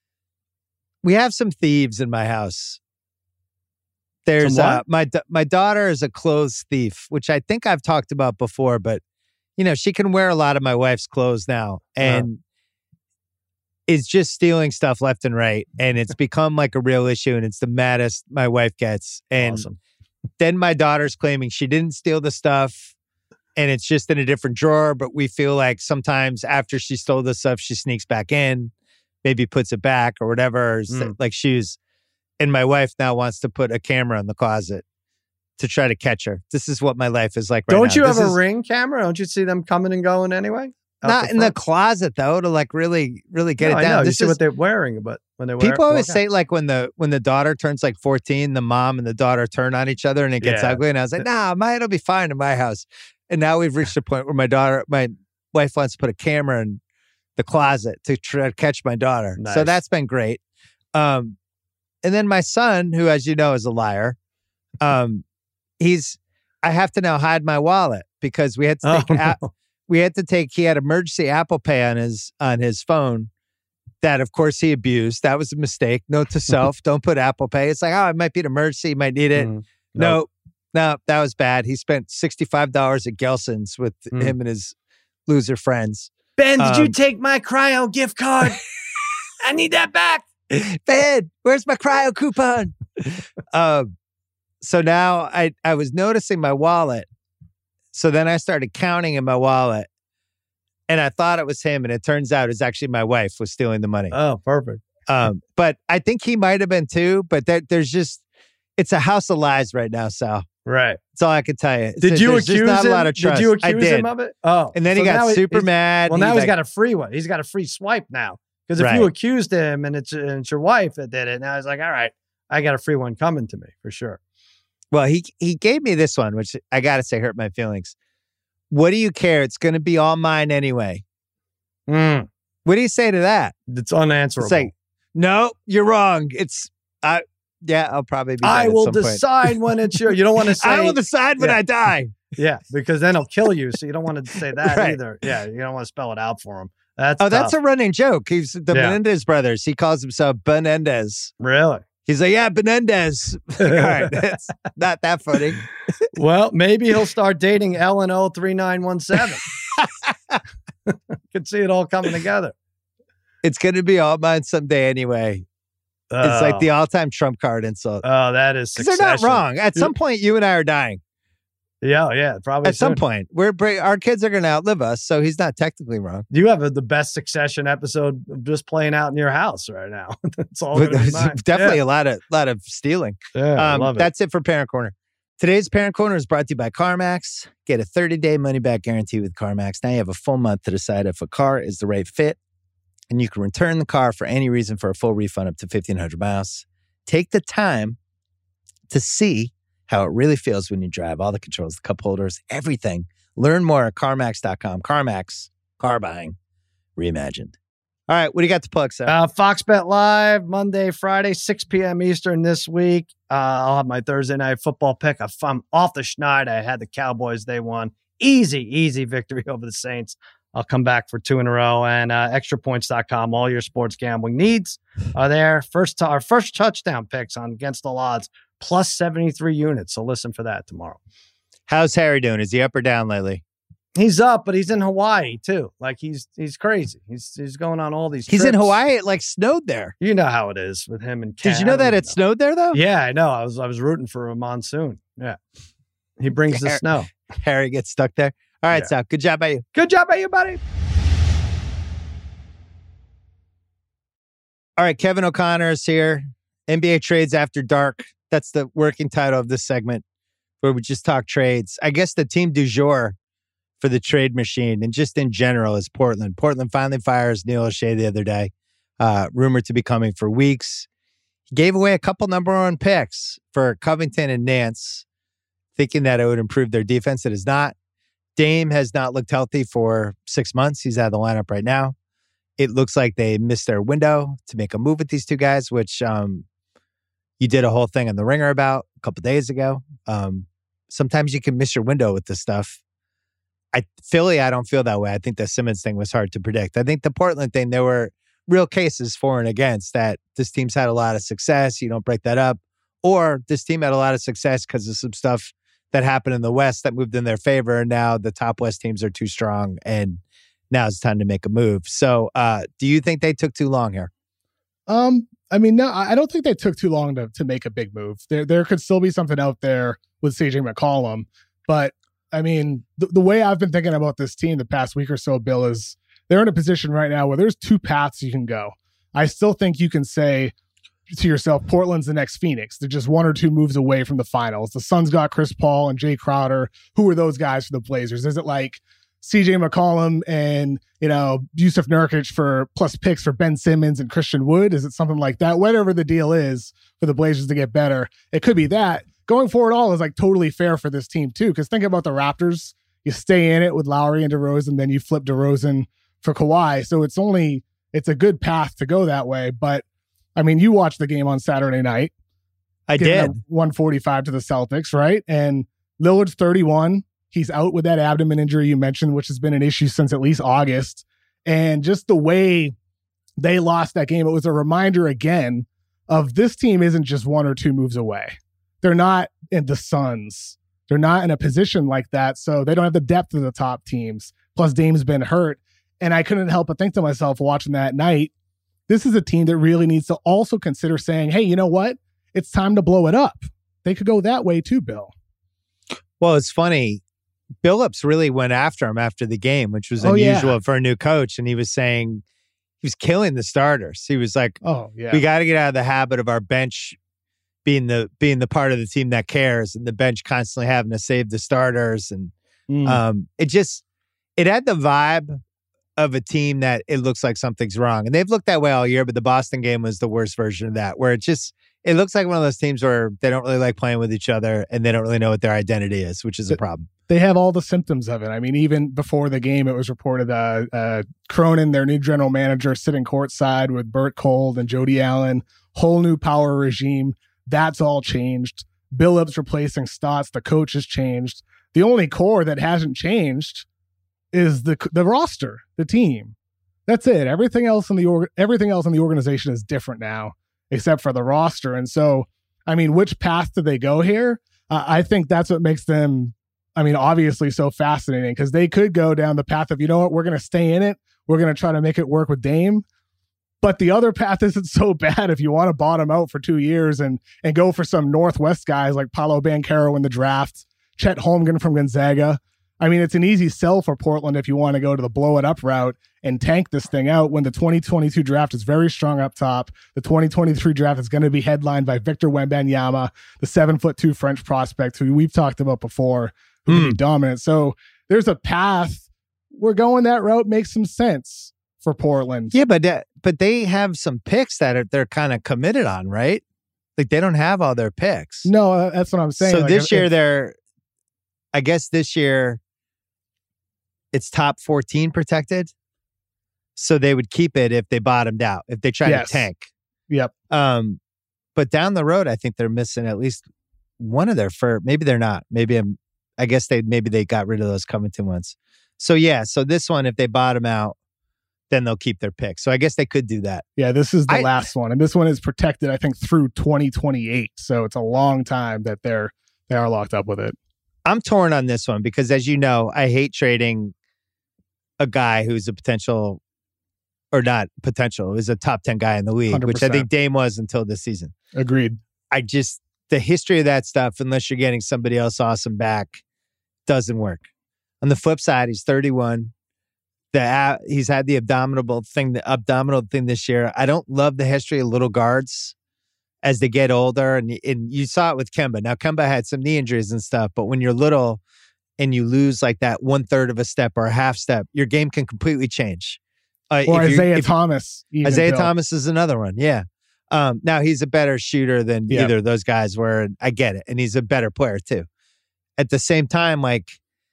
we have some thieves in my house. There's Some uh, what? my da- my daughter is a clothes thief, which I think I've talked about before, but you know, she can wear a lot of my wife's clothes now and is just stealing stuff left and right. And it's become like a real issue, and it's the maddest my wife gets. And Awesome. then my daughter's claiming she didn't steal the stuff and it's just in a different drawer. But we feel like sometimes after she stole the stuff, she sneaks back in, maybe puts it back or whatever. Mm. Like she's, and my wife now wants to put a camera in the closet to try to catch her. This is what my life is like right now. Don't you This have a is ring camera? Don't you see them coming and going anyway? Out not in the front? closet though, to like really, really get No, it I know. down. You This see is, what they're wearing, but when they wear people always walk say out. like when the when the daughter turns like fourteen, the mom and the daughter turn on each other and it gets Yeah. ugly. And I was like, nah, mine will be fine in my house. And now we've reached a point where my daughter, my wife wants to put a camera in the closet to try to catch my daughter. So Nice. that's been great. Um, and then my son, who, as you know, is a liar, um, he's, I have to now hide my wallet because we had to Oh, take, a- no. we had to take, he had emergency Apple Pay on his, on his phone that of course he abused. That was a mistake. Note to self, don't put Apple Pay. It's like, oh, it might be an emergency. You might need it. Mm. No, no, that was bad. He spent sixty-five dollars at Gelson's with Mm. him and his loser friends. Ben, did you Um, take my cryo gift card? I need that back. Ben, where's my cryo coupon? um, so now I, I was noticing my wallet. So then I started counting in my wallet and I thought it was him. And it turns out it's actually my wife was stealing the money. Oh, perfect. Um, but I think he might have been too, but there, there's just, it's a house of lies right now, Sal. Right. That's all I can tell you. Did you There's just accuse not him? a lot of trust. Did you accuse I did. him of it? Oh, And then so he got now super he's- mad. Well, He, now he's like- got a free one. He's got a free swipe now. Because if Right. you accused him and it's, and it's your wife that did it, now he's like, all right, I got a free one coming to me for sure. Well, he he gave me this one, which I got to say hurt my feelings. What do you care? It's going to be all mine anyway. Mm, What do you say to that? it's unanswerable. It's like, no, you're wrong. It's, I, yeah, I'll probably be. I dead at will some point. decide when it's your. You don't want to say. I will decide when Yeah. I die. Yeah, because then he'll kill you. So you don't want to say that Right. either. Yeah, you don't want to spell it out for him. That's Oh, that's tough. a running joke. He's the Yeah. Menendez brothers. He calls himself Benendez. really. He's like, yeah, Benendez. All right, it's not that funny. Well, maybe he'll start dating Ellen O three nine one seven. Could see it all coming together. It's going to be all mine someday anyway. It's like Oh. the all-time Trump card insult. Oh, that is Because they're not succession. wrong. At You- some point, you and I are dying. Yeah, yeah, probably. At some soon. point, we're bra- our kids are going to outlive us, so he's not technically wrong. You have a, the best Succession episode just playing out in your house right now. It's all gonna be There's mine. definitely a lot of lot of stealing. Yeah, yeah, I Um, love it. that's it for Parent Corner. Today's Parent Corner is brought to you by CarMax. Get a thirty-day money-back guarantee with CarMax. Now you have a full month to decide if a car is the right fit, and you can return the car for any reason for a full refund up to fifteen hundred miles. Take the time to see how it really feels when you drive, all the controls, the cup holders, everything. Learn more at CarMax dot com. CarMax, car buying reimagined. All right, what do you got to plug, sir? Uh, Fox Bet Live, Monday, Friday, six p.m. Eastern this week. Uh, I'll have my Thursday night football pick. If I'm off the schneid, I had the Cowboys. They won. Easy, easy victory over the Saints. I'll come back for two in a row. And uh, extra points dot com, all your sports gambling needs are there. First, t- our first touchdown picks on Against All Odds, plus seventy-three units. So listen for that tomorrow. How's Harry doing? Is he up or down lately? He's up, but he's in Hawaii too. Like he's he's crazy. He's he's going on all these. He's trips. in Hawaii. It like snowed there. You know how it is with him and Cam. Did you know that it know. snowed there though? Yeah, I know. I was I was rooting for a monsoon. Yeah, he brings the Harry, snow. Harry gets stuck there. All right, yeah. Sal. Good job by you. Good job by you, buddy. All right, Kevin O'Connor is here. N B A Trades After Dark. That's the working title of this segment, where we just talk trades. I guess the team du jour for the trade machine and just in general is Portland. Portland finally fires Neil O'Shea the other day, uh, rumored to be coming for weeks. He gave away a couple number one picks for Covington and Nance, thinking that it would improve their defense. It is not. Dame has not looked healthy for six months. He's out of the lineup right now. It looks like they missed their window to make a move with these two guys, which um, you did a whole thing on The Ringer about a couple days ago. Um, sometimes you can miss your window with this stuff. I Philly, I don't feel that way. I think the Simmons thing was hard to predict. I think the Portland thing, there were real cases for and against that. This team's had a lot of success. You don't break that up. Or this team had a lot of success because of some stuff that happened in the West that moved in their favor. And now the top West teams are too strong. And now it's time to make a move. So uh, do you think they took too long here? Um, I mean, no, I don't think they took too long to, to make a big move. There, there could still be something out there with C J McCollum, but I mean, the, the way I've been thinking about this team the past week or so, Bill, is they're in a position right now where there's two paths you can go. I still think you can say to yourself, Portland's the next Phoenix. They're just one or two moves away from the finals. The Suns got Chris Paul and Jay Crowder. Who are those guys for the Blazers? Is it like C J McCollum and, you know, Yusuf Nurkic for plus picks for Ben Simmons and Christian Wood? Is it something like that? Whatever the deal is for the Blazers to get better, it could be that. Going forward, all is like totally fair for this team too. Because think about the Raptors. You stay in it with Lowry and DeRozan, then you flip DeRozan for Kawhi. So it's only, it's a good path to go that way. But I mean, you watched the game on Saturday night. I did. one forty-five to the Celtics, right? And Lillard's thirty-one. He's out with that abdomen injury you mentioned, which has been an issue since at least August. And just the way they lost that game, it was a reminder again of this team isn't just one or two moves away. They're not in the Suns. They're not in a position like that. So they don't have the depth of the top teams. Plus Dame's been hurt. And I couldn't help but think to myself watching that night, this is a team that really needs to also consider saying, hey, you know what? It's time to blow it up. They could go that way too, Bill. Well, it's funny. Billups really went after him after the game, which was oh, unusual yeah. for a new coach. And he was saying he was killing the starters. He was like, oh, yeah. we got to get out of the habit of our bench being the being the part of the team that cares, and the bench constantly having to save the starters. And Mm. um, it just, it had the vibe of a team that it looks like something's wrong. And they've looked that way all year, but the Boston game was the worst version of that, where it just, it looks like one of those teams where they don't really like playing with each other and they don't really know what their identity is, which is a problem. They have all the symptoms of it. I mean, even before the game, it was reported uh, uh, Cronin, their new general manager, sitting courtside with Bert Cold and Jody Allen, whole new power regime. That's all changed. Billups replacing Stotts. The coach has changed. The only core that hasn't changed is the the roster, the team. That's it. Everything else in the org- everything else in the organization is different now, except for the roster. And so, I mean, which path do they go here? Uh, I think that's what makes them, I mean, obviously so fascinating, because they could go down the path of, you know what, we're going to stay in it. We're going to try to make it work with Dame. But the other path isn't so bad if you want to bottom out for two years and and go for some Northwest guys like Paolo Banchero in the draft, Chet Holmgren from Gonzaga. I mean, it's an easy sell for Portland if you want to go to the blow it up route and tank this thing out when the twenty twenty-two draft is very strong up top. The twenty twenty-three draft is going to be headlined by Victor Wembanyama, the seven foot two French prospect who we've talked about before, who Mm. can be dominant. So there's a path. We're going that route. Makes some sense for Portland. Yeah, but uh, but they have some picks that are, they're kind of committed on, right? Like they don't have all their picks. No, uh, that's what I'm saying. So like, this if, year if, they're, I guess this year it's top fourteen protected. So they would keep it if they bottomed out, if they tried Yes. to tank. Yep. Um, but down the road, I think they're missing at least one of their first. Maybe they're not. Maybe I'm. I guess they maybe they got rid of those Covington ones. So yeah. So this one, if they bottom out, then they'll keep their pick. So I guess they could do that. Yeah, this is the I, last one, and this one is protected, I think, through twenty twenty-eight. So it's a long time that they're they are locked up with it. I'm torn on this one because, as you know, I hate trading a guy who's a potential or not potential is a top ten guy in the league, one hundred which I percent. think Dame was until this season. Agreed. I just the history of that stuff, unless you're getting somebody else awesome back, doesn't work. On the flip side, he's thirty-one. The uh, he's had the abdominal thing, the abdominal thing this year. I don't love the history of little guards as they get older, and and you saw it with Kemba. Now Kemba had some knee injuries and stuff, but when you're little and you lose like that one third of a step or a half step, your game can completely change. Uh, Or if you- Isaiah if- Thomas. even, Isaiah Bill. Thomas is another one. Yeah. Um, now he's a better shooter than Yeah. either of those guys were. And I get it. And he's a better player too. At the same time, like,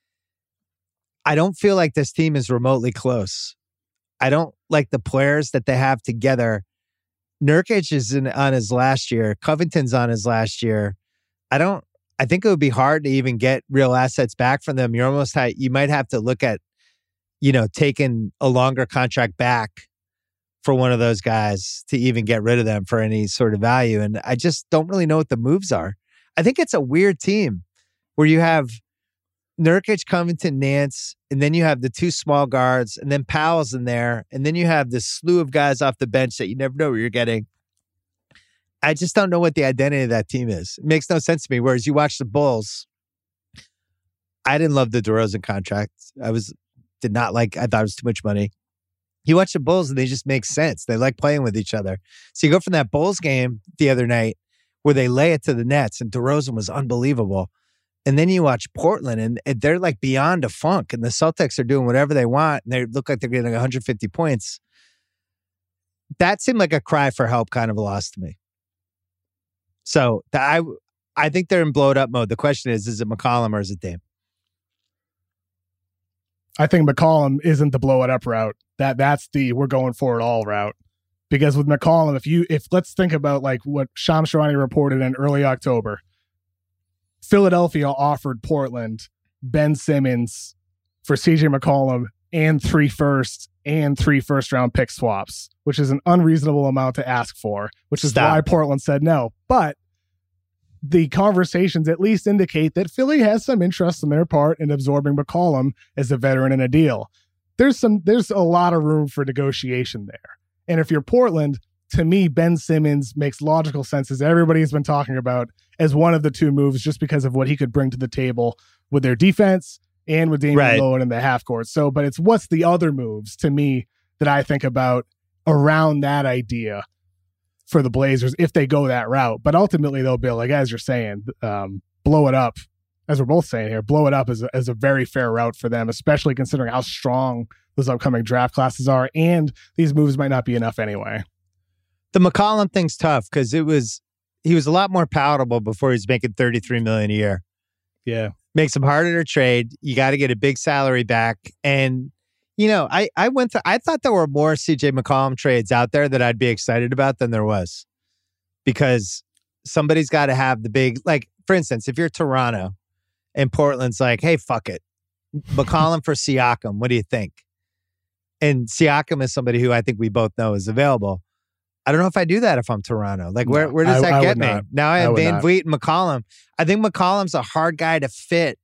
I don't feel like this team is remotely close. I don't like the players that they have together. Nurkic is in, on his last year. Covington's on his last year. I don't, I think it would be hard to even get real assets back from them. You're almost, ha- you might have to look at, you know, taking a longer contract back for one of those guys to even get rid of them for any sort of value. And I just don't really know what the moves are. I think it's a weird team where you have Nurkic, Covington, Nance, and then you have the two small guards, and then Powell's in there, and then you have this slew of guys off the bench that you never know where you're getting. I just don't know what the identity of that team is. It makes no sense to me. Whereas you watch the Bulls, I didn't love the DeRozan contract. I was did not like. I thought it was too much money. You watch the Bulls and they just make sense. They like playing with each other. So you go from that Bulls game the other night where they lay it to the Nets and DeRozan was unbelievable. And then you watch Portland and, and they're like beyond a funk and the Celtics are doing whatever they want and they look like they're getting one hundred fifty points. That seemed like a cry for help kind of a loss to me. So the, I, I think they're in blowed up mode. The question is, is it McCollum or is it Dame? I think McCollum isn't the blow it up route. That that's the we're going for it all route. Because with McCollum, if you if let's think about like what Shams Charania reported in early October, Philadelphia offered Portland Ben Simmons for C J McCollum and three first and three first round pick swaps, which is an unreasonable amount to ask for, which is Stop. why Portland said no. But the conversations at least indicate that Philly has some interest on their part in absorbing McCollum as a veteran in a deal. There's some, there's a lot of room for negotiation there. And if you're Portland, to me, Ben Simmons makes logical sense, as everybody's been talking about, as one of the two moves, just because of what he could bring to the table with their defense and with Damian Right. Lillard in the half court. So, but it's what's the other moves to me that I think about around that idea for the Blazers if they go that route. But ultimately, they'll be like, as you're saying, um, blow it up, as we're both saying here, blow it up is a, is a very fair route for them, especially considering how strong those upcoming draft classes are. And these moves might not be enough anyway. The McCollum thing's tough because it was he was a lot more palatable before he was making thirty-three million dollars a year. Yeah. Makes him harder to trade. You got to get a big salary back. And, you know, I, I went to, I thought there were more C J McCollum trades out there that I'd be excited about than there was. Because somebody's got to have the big, like, for instance, if you're Toronto and Portland's like, hey, fuck it. McCollum for Siakam. What do you think? And Siakam is somebody who I think we both know is available. I don't know if I do that if I'm Toronto. Like, where, No, where does I- that I get would me? not. Now I I have would Van not. Vliet and McCollum. I think McCollum's a hard guy to fit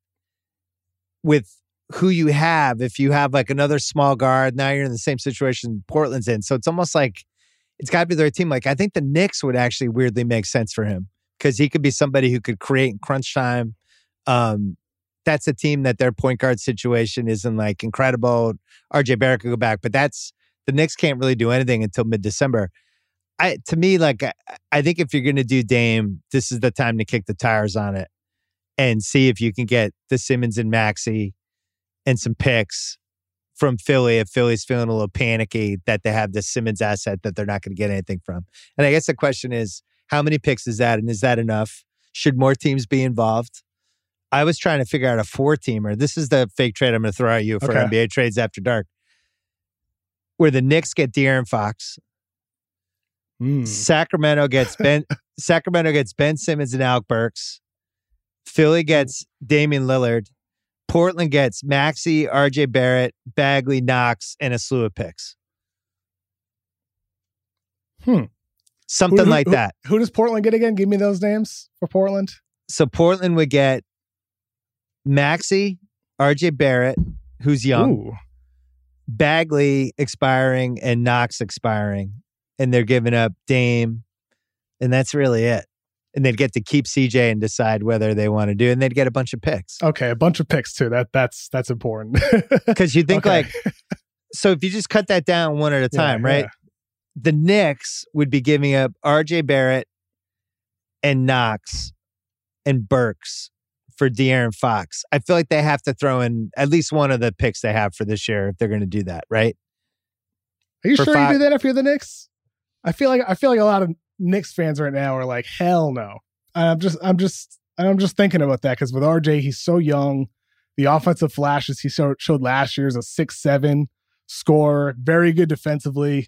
with who you have. If you have like another small guard, now you're in the same situation Portland's in. So it's almost like it's got to be their team. Like, I think the Knicks would actually weirdly make sense for him because he could be somebody who could create in crunch time. Um, that's a team that their point guard situation isn't like incredible. R J Barrett could go back, but that's the Knicks can't really do anything until mid-December. I to me, like I, I think if you're going to do Dame, this is the time to kick the tires on it and see if you can get the Simmons and Maxey and some picks from Philly if Philly's feeling a little panicky that they have this Simmons asset that they're not going to get anything from. And I guess the question is, How many picks is that? And is that enough? Should more teams be involved? I was trying to figure out a four-teamer. This is the fake trade I'm going to throw at you for Okay. N B A Trades After Dark, where the Knicks get De'Aaron Fox. Mm. Sacramento gets Ben. Sacramento gets Ben Simmons and Alec Burks. Philly gets Damian Lillard. Portland gets Maxey, R J Barrett, Bagley, Knox, and a slew of picks. Hmm. Something Who- who- like who- that. Who does Portland get again? Give me those names for Portland. So Portland would get Maxey, R J Barrett, who's young, Ooh. Bagley expiring, and Knox expiring. And they're giving up Dame. And that's really it. And they'd get to keep C J and decide whether they want to do. And they'd get a bunch of picks. Okay, a bunch of picks too. That that's that's important. Because you think Okay. like, so if you just cut that down one at a Yeah, time, right? yeah. The Knicks would be giving up R J Barrett and Knox and Burks for De'Aaron Fox. I feel like they have to throw in at least one of the picks they have for this year if they're going to do that, right? Are you For sure five- you do that if you're the Knicks? I feel like I feel like a lot of Knicks fans right now are like, hell no. And I'm just I'm just I'm just thinking about that because with R J, he's so young. The offensive flashes he showed, showed last year is a six seven scorer, very good defensively.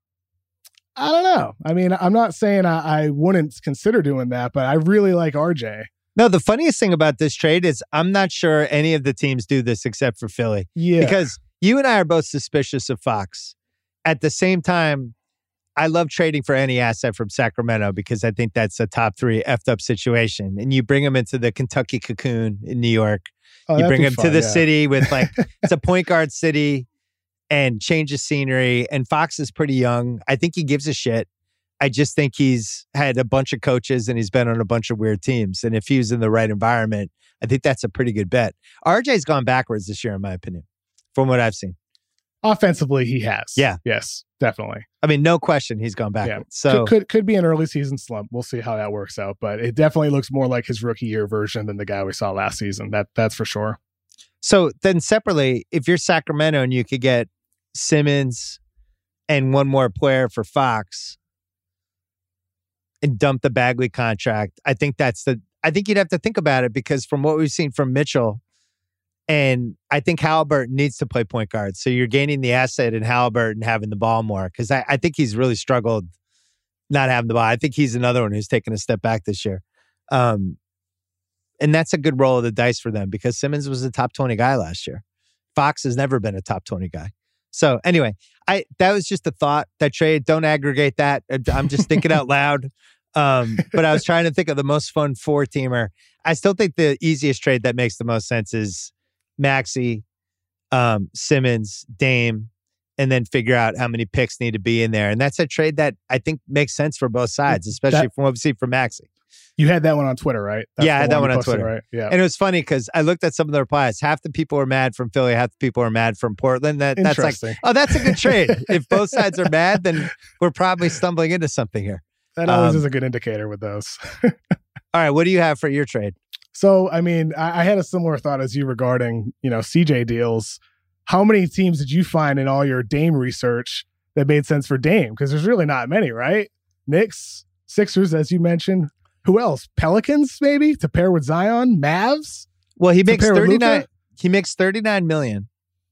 I don't know. I mean, I'm not saying I, I wouldn't consider doing that, but I really like R J. No, the funniest thing about this trade is I'm not sure any of the teams do this except for Philly. Yeah. Because you and I are both suspicious of Fox. At the same time, I love trading for any asset from Sacramento because I think that's a top three effed up situation. And you bring him into the Kentucky cocoon in New York. Oh, you that'd bring be him to fun, the yeah. city with like, it's a point guard city and change of scenery. And Fox is pretty young. I think he gives a shit. I just think he's had a bunch of coaches and he's been on a bunch of weird teams. And if he was in the right environment, I think that's a pretty good bet. R J's gone backwards this year, in my opinion, from what I've seen. Offensively, he has. Yeah. Yes, definitely. I mean, no question he's gone backwards. Yeah. So could, could could be an early season slump. We'll see how that works out, but it definitely looks more like his rookie year version than the guy we saw last season. That that's for sure. So then separately, if you're Sacramento and you could get Simmons and one more player for Fox and dump the Bagley contract, I think that's the, I think you'd have to think about it because from what we've seen from Mitchell, and I think Halliburton needs to play point guard. So you're gaining the asset in Halliburton having the ball more because I, I think he's really struggled not having the ball. I think he's another one who's taken a step back this year. Um, and that's a good roll of the dice for them because Simmons was a top twenty guy last year. Fox has never been a top twenty guy. So anyway, I that was just a thought, that trade. Don't aggregate that. I'm just thinking out loud. Um, but I was trying to think of the most fun four-teamer. I still think the easiest trade that makes the most sense is Maxey, um, Simmons, Dame, and then figure out how many picks need to be in there. And that's a trade that I think makes sense for both sides, especially That- from what we see from Maxey. You had that one on Twitter, right? Yeah, I the had that you one on posted, Twitter. right? Yeah. And it was funny because I looked at some of the replies. Half the people were mad from Philly, half the people were mad from Portland. That that's like, Interesting. oh, that's a good trade. If both sides are mad, then we're probably stumbling into something here. That always um, is a good indicator with those. All right, what do you have for your trade? So, I mean, I, I had a similar thought as you regarding, you know, C J deals. How many teams did you find in all your Dame research that made sense for Dame? Because there's really not many, right? Knicks, Sixers, as you mentioned. Who else? Pelicans, maybe, to pair with Zion? Mavs? Well, he To makes pair with thirty-nine. Luka? He makes thirty-nine million.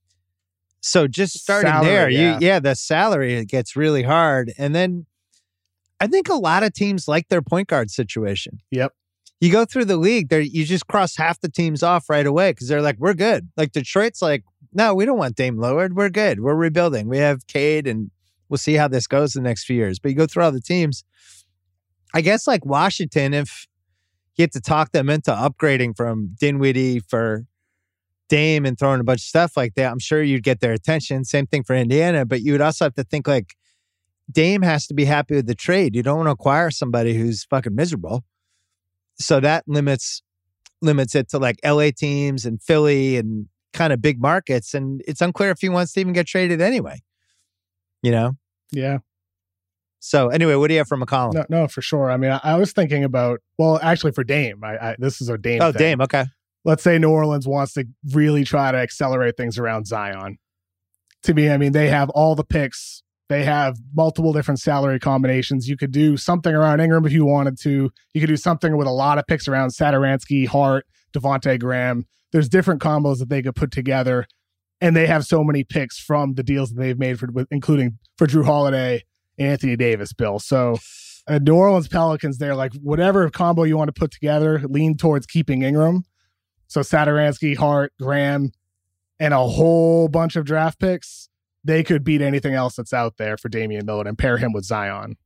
So just starting Salary, there, yeah. you yeah, the salary gets really hard. And then I think a lot of teams like their point guard situation. Yep. You go through the league, there you just cross half the teams off right away because they're like, we're good. Like Detroit's like, no, we don't want Dame Lillard. We're good. We're rebuilding. We have Cade, and we'll see how this goes the next few years. But you go through all the teams. I guess like Washington, if you have to talk them into upgrading from Dinwiddie for Dame and throwing a bunch of stuff like that, I'm sure you'd get their attention. Same thing for Indiana, but you would also have to think like Dame has to be happy with the trade. You don't want to acquire somebody who's fucking miserable. So that limits limits it to like L A teams and Philly and kind of big markets. And it's unclear if he wants to even get traded anyway. You know? Yeah. So anyway, what do you have for McCollum? No, no, for sure. I mean, I, I was thinking about, well, actually for Dame, I, I this is a Dame Oh, thing. Dame. Okay. Let's say New Orleans wants to really try to accelerate things around Zion. To me, I mean, they have all the picks They have multiple different salary combinations. You could do something around Ingram if you wanted to. You could do something with a lot of picks around Satoransky, Hart, Devontae Graham. There's different combos that they could put together. And they have so many picks from the deals that they've made, for, including for Drew Holiday and Anthony Davis, Bill. So uh, New Orleans Pelicans, they're like, whatever combo you want to put together, lean towards keeping Ingram. So Satoransky, Hart, Graham, and a whole bunch of draft picks. They could beat anything else that's out there for Damian Lillard and pair him with Zion.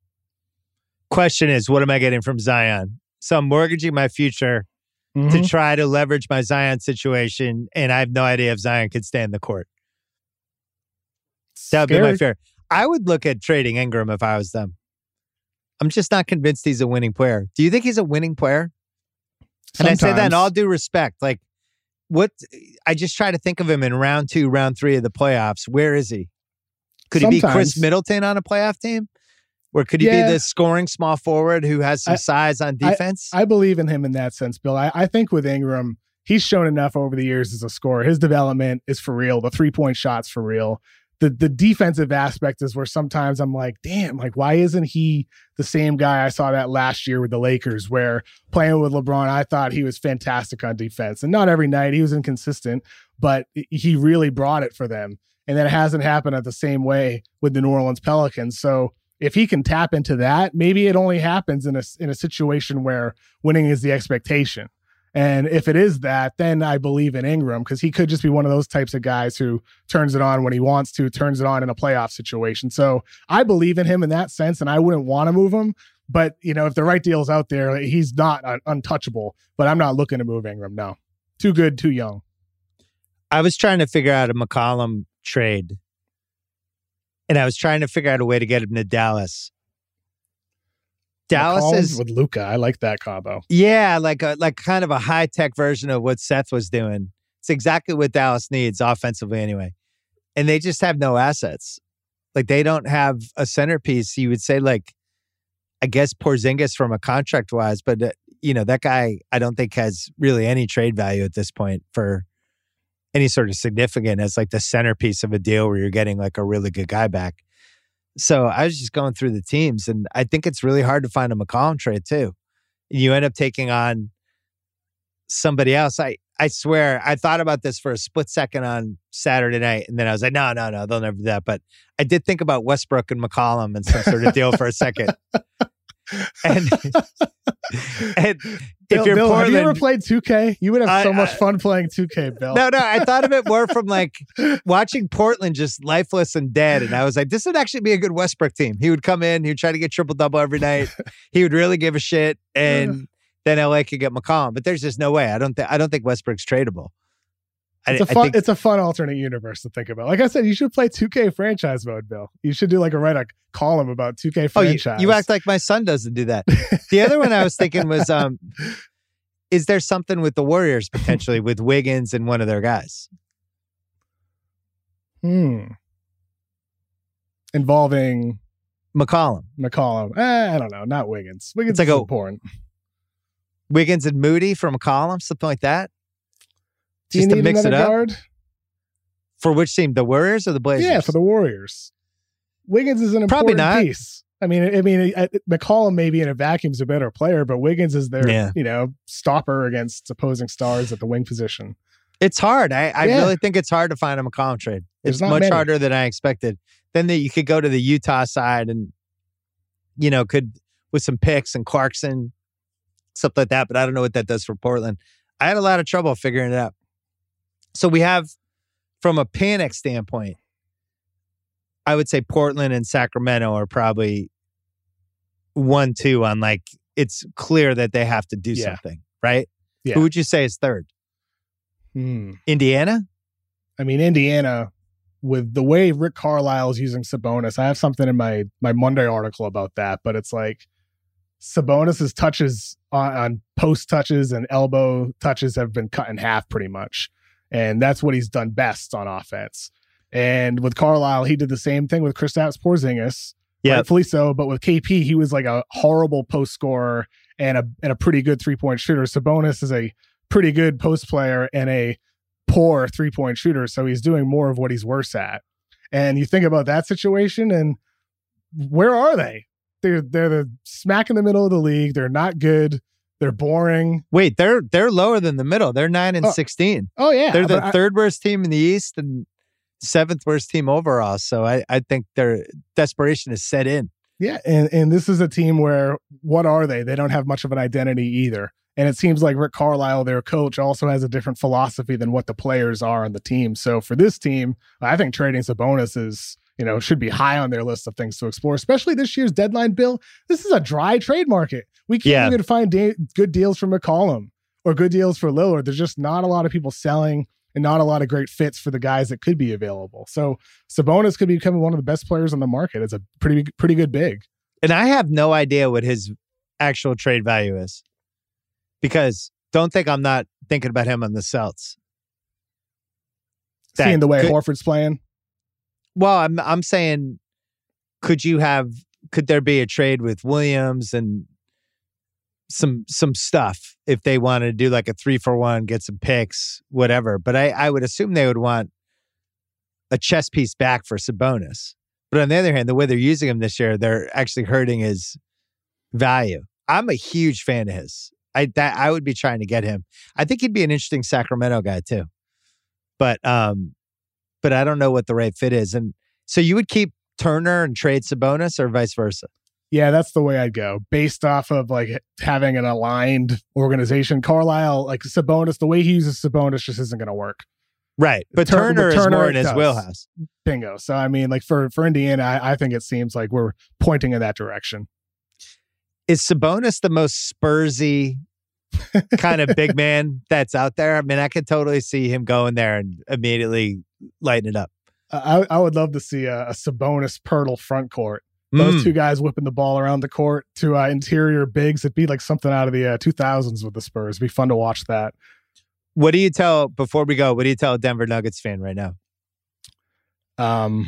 Question is, what am I getting from Zion? So I'm mortgaging my future mm-hmm. to try to leverage my Zion situation, and I have no idea if Zion could stay in the court. That would be my fear. I would look at trading Ingram if I was them. I'm just not convinced he's a winning player. Do you think he's a winning player? Sometimes. And I say that in all due respect. Like, what? I just try to think of him in round two, round three of the playoffs. Where is he? Could Sometimes. he be Chris Middleton on a playoff team? Or could he yeah. be the scoring small forward who has some I, size on defense? I, I believe in him in that sense, Bill. I, I think with Ingram, he's shown enough over the years as a scorer. His development is for real. The three-point shot's for real. The the defensive aspect is where sometimes I'm like, damn, like, why isn't he the same guy I saw that last year with the Lakers, where playing with LeBron, I thought he was fantastic on defense. And not every night, he was inconsistent, but he really brought it for them. And then it hasn't happened at the same way with the New Orleans Pelicans. So if he can tap into that, maybe it only happens in a, in a situation where winning is the expectation. And if it is that, then I believe in Ingram, because he could just be one of those types of guys who turns it on when he wants to, turns it on in a playoff situation. So I believe in him in that sense, and I wouldn't want to move him. But, you know, if the right deal's out there, he's not un- untouchable. But I'm not looking to move Ingram, no. Too good, too young. I was trying to figure out a McCollum trade, and I was trying to figure out a way to get him to Dallas. Dallas McCollum is with Luka. I like that combo. Yeah, like a like kind of a high tech version of what Seth was doing. It's exactly what Dallas needs offensively, anyway. And they just have no assets. Like, they don't have a centerpiece. You would say, like, I guess Porzingis from a contract wise, but uh, you know, that guy I don't think has really any trade value at this point for any sort of significant as like the centerpiece of a deal where you're getting like a really good guy back. So I was just going through the teams, and I think it's really hard to find a McCollum trade too. You end up taking on somebody else. I, I swear, I thought about this for a split second on Saturday night, and then I was like, no, no, no, they'll never do that. But I did think about Westbrook and McCollum and some sort of deal for a second. And, and Bill, if you're Bill, Portland, have you ever played two K? You would have I, so much I, fun playing two K, Bill. No, no, I thought of it more from like watching Portland just lifeless and dead. And I was like, this would actually be a good Westbrook team. He would come in, he would try to get triple-double every night. He would really give a shit. And then L A could get McCollum. But there's just no way. I don't, th- I don't think Westbrook's tradable. It's I, a fun, I think, it's a fun alternate universe to think about. Like I said, you should play two K franchise mode, Bill. You should do like a write a column about two K franchise. Oh, you, you act like my son doesn't do that. The other one I was thinking was, um, is there something with the Warriors potentially with Wiggins and one of their guys? Hmm. Involving McCollum. McCollum. Eh, I don't know. Not Wiggins. Wiggins it's like is a, important. Wiggins and Moody for McCollum, something like that. Do you Just need to mix another it up. guard? For which team? The Warriors or the Blazers? Yeah, for the Warriors. Wiggins is an Probably important not. piece. I mean, I mean, McCollum maybe in a vacuum is a better player, but Wiggins is their, yeah. you know, stopper against opposing stars at the wing position. It's hard. I, I Yeah. really think it's hard to find a McCollum trade. There's It's not much many. harder than I expected. Then the, you could go to the Utah side and, you know, could with some picks and Clarkson, stuff like that. But I don't know what that does for Portland. I had a lot of trouble figuring it out. So we have, from a panic standpoint, I would say Portland and Sacramento are probably one, two on like, it's clear that they have to do Yeah. something, right? Yeah. Who would you say is third? Hmm. Indiana? I mean, Indiana, with the way Rick Carlisle is using Sabonis, I have something in my my Monday article about that, but it's like Sabonis's touches on, on post touches and elbow touches have been cut in half pretty much. And that's what he's done best on offense. And with Carlisle, he did the same thing with Kristaps Porzingis, Yeah. rightfully so. But with K P, he was like a horrible post scorer and a and a pretty good three point shooter. Sabonis is a pretty good post player and a poor three point shooter, so he's doing more of what he's worse at. And you think about that situation, and where are they? They're they're the smack in the middle of the league. They're not good. They're boring. Wait, they're they're lower than the middle. They're nine and oh. sixteen. Oh yeah, they're the I, third worst team in the East and seventh worst team overall. So I, I think their desperation is set in. Yeah, and and this is a team where what are they? They don't have much of an identity either. And it seems like Rick Carlisle, their coach, also has a different philosophy than what the players are on the team. So for this team, I think trading Sabonis is, you know, should be high on their list of things to explore, especially this year's deadline, Bill. This is a dry trade market. We can't yeah. even find da- good deals for McCollum or good deals for Lillard. There's just not a lot of people selling and not a lot of great fits for the guys that could be available. So Sabonis could become one of the best players on the market. It's a pretty, pretty good big. And I have no idea what his actual trade value is, because don't think I'm not thinking about him on the Celts. That Seeing the way could, Horford's playing. Well, I'm I'm saying, could you have? Could there be a trade with Williams and some some stuff if they wanted to do like a three for one, get some picks, whatever? But I I would assume they would want a chess piece back for Sabonis. But on the other hand, the way they're using him this year, they're actually hurting his value. I'm a huge fan of his. I that I would be trying to get him. I think he'd be an interesting Sacramento guy too. But um, but I don't know what the right fit is. And so you would keep Turner and trade Sabonis, or vice versa? Yeah, that's the way I'd go. Based off of like having an aligned organization, Carlisle, like Sabonis, the way he uses Sabonis just isn't going to work. Right, but Tur- Turner, Turner is more in his does. wheelhouse. Bingo. So I mean, like for for Indiana, I, I think it seems like we're pointing in that direction. Is Sabonis the most Spursy kind of big man that's out there? I mean, I could totally see him going there and immediately lighting it up. I, I would love to see a, a Sabonis Pirtle front court. Those mm. two guys whipping the ball around the court to uh, interior bigs. It'd be like something out of the uh, two thousands with the Spurs. It'd be fun to watch that. What do you tell, before we go, what do you tell a Denver Nuggets fan right now? Um,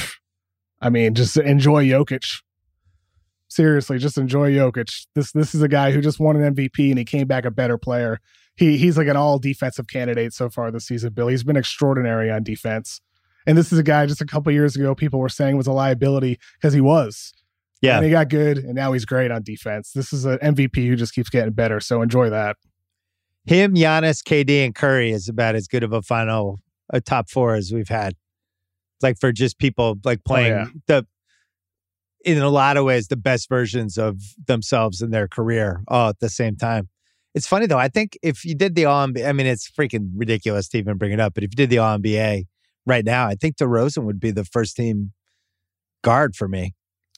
I mean, just enjoy Jokic. Seriously, just enjoy Jokic. This this is a guy who just won an M V P and he came back a better player. He He's like an all defensive candidate so far this season, Bill. He's been extraordinary on defense. And this is a guy just a couple years ago people were saying was a liability because he was. Yeah. And he got good, and now he's great on defense. This is an M V P who just keeps getting better, so enjoy that. Him, Giannis, K D, and Curry is about as good of a final, a top four as we've had. Like for just people like playing oh, yeah. the, in a lot of ways, the best versions of themselves in their career all at the same time. It's funny though. I think if you did the All N B A, I mean, it's freaking ridiculous to even bring it up, but if you did the All N B A right now, I think DeRozan would be the first team guard for me.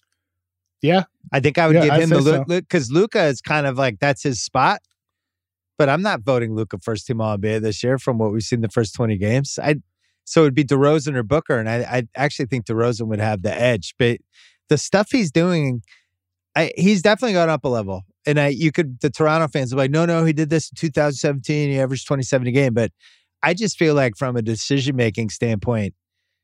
Yeah. I think I would yeah, give I'd him the so. Luka, because Luka is kind of like, that's his spot. But I'm not voting Luka first team All N B A this year from what we've seen the first twenty games. I So it'd be DeRozan or Booker, and I, I actually think DeRozan would have the edge. But the stuff he's doing, I, he's definitely gone up a level. And I, you could, the Toronto fans are like, no, no, he did this in two thousand seventeen. He averaged twenty-seven a game. But I just feel like from a decision-making standpoint,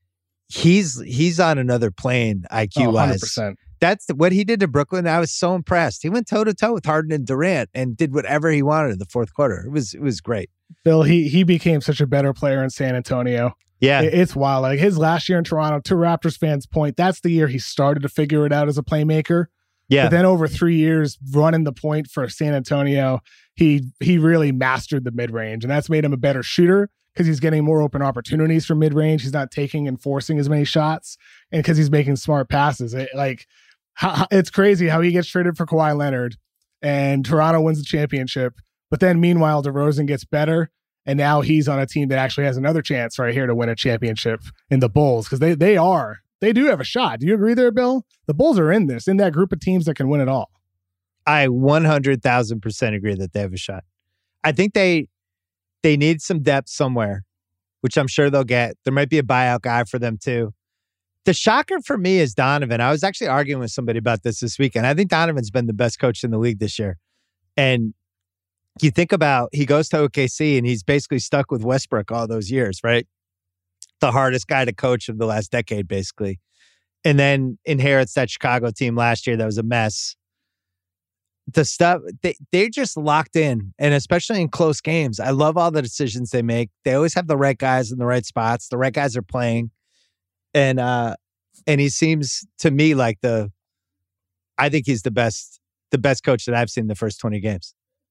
he's he's on another plane I Q-wise. Oh, one hundred percent. That's what he did to Brooklyn. I was so impressed. He went toe-to-toe with Harden and Durant and did whatever he wanted in the fourth quarter. It was it was great. Bill, he he became such a better player in San Antonio. Yeah. It, it's wild. Like his last year in Toronto, to Raptors fans' point, that's the year he started to figure it out as a playmaker. Yeah. But then over three years running the point for San Antonio, he he really mastered the mid-range, and that's made him a better shooter because he's getting more open opportunities from mid-range. He's not taking and forcing as many shots, and because he's making smart passes. It, like how, it's crazy how he gets traded for Kawhi Leonard, and Toronto wins the championship. But then meanwhile, DeRozan gets better, and now he's on a team that actually has another chance right here to win a championship in the Bulls, because they they are they do have a shot. Do you agree there, Bill? The Bulls are in this, in that group of teams that can win it all. I one hundred thousand percent agree that they have a shot. I think they they need some depth somewhere, which I'm sure they'll get. There might be a buyout guy for them too. The shocker for me is Donovan. I was actually arguing with somebody about this this weekend. I think Donovan's been the best coach in the league this year. And you think about, he goes to O K C and he's basically stuck with Westbrook all those years, right? The hardest guy to coach of the last decade, basically. And then inherits that Chicago team last year that was a mess. The stuff, they, they're just locked in. And especially in close games, I love all the decisions they make. They always have the right guys in the right spots. The right guys are playing. And uh, and he seems to me like the, I think he's the best, the best coach that I've seen in the first twenty games.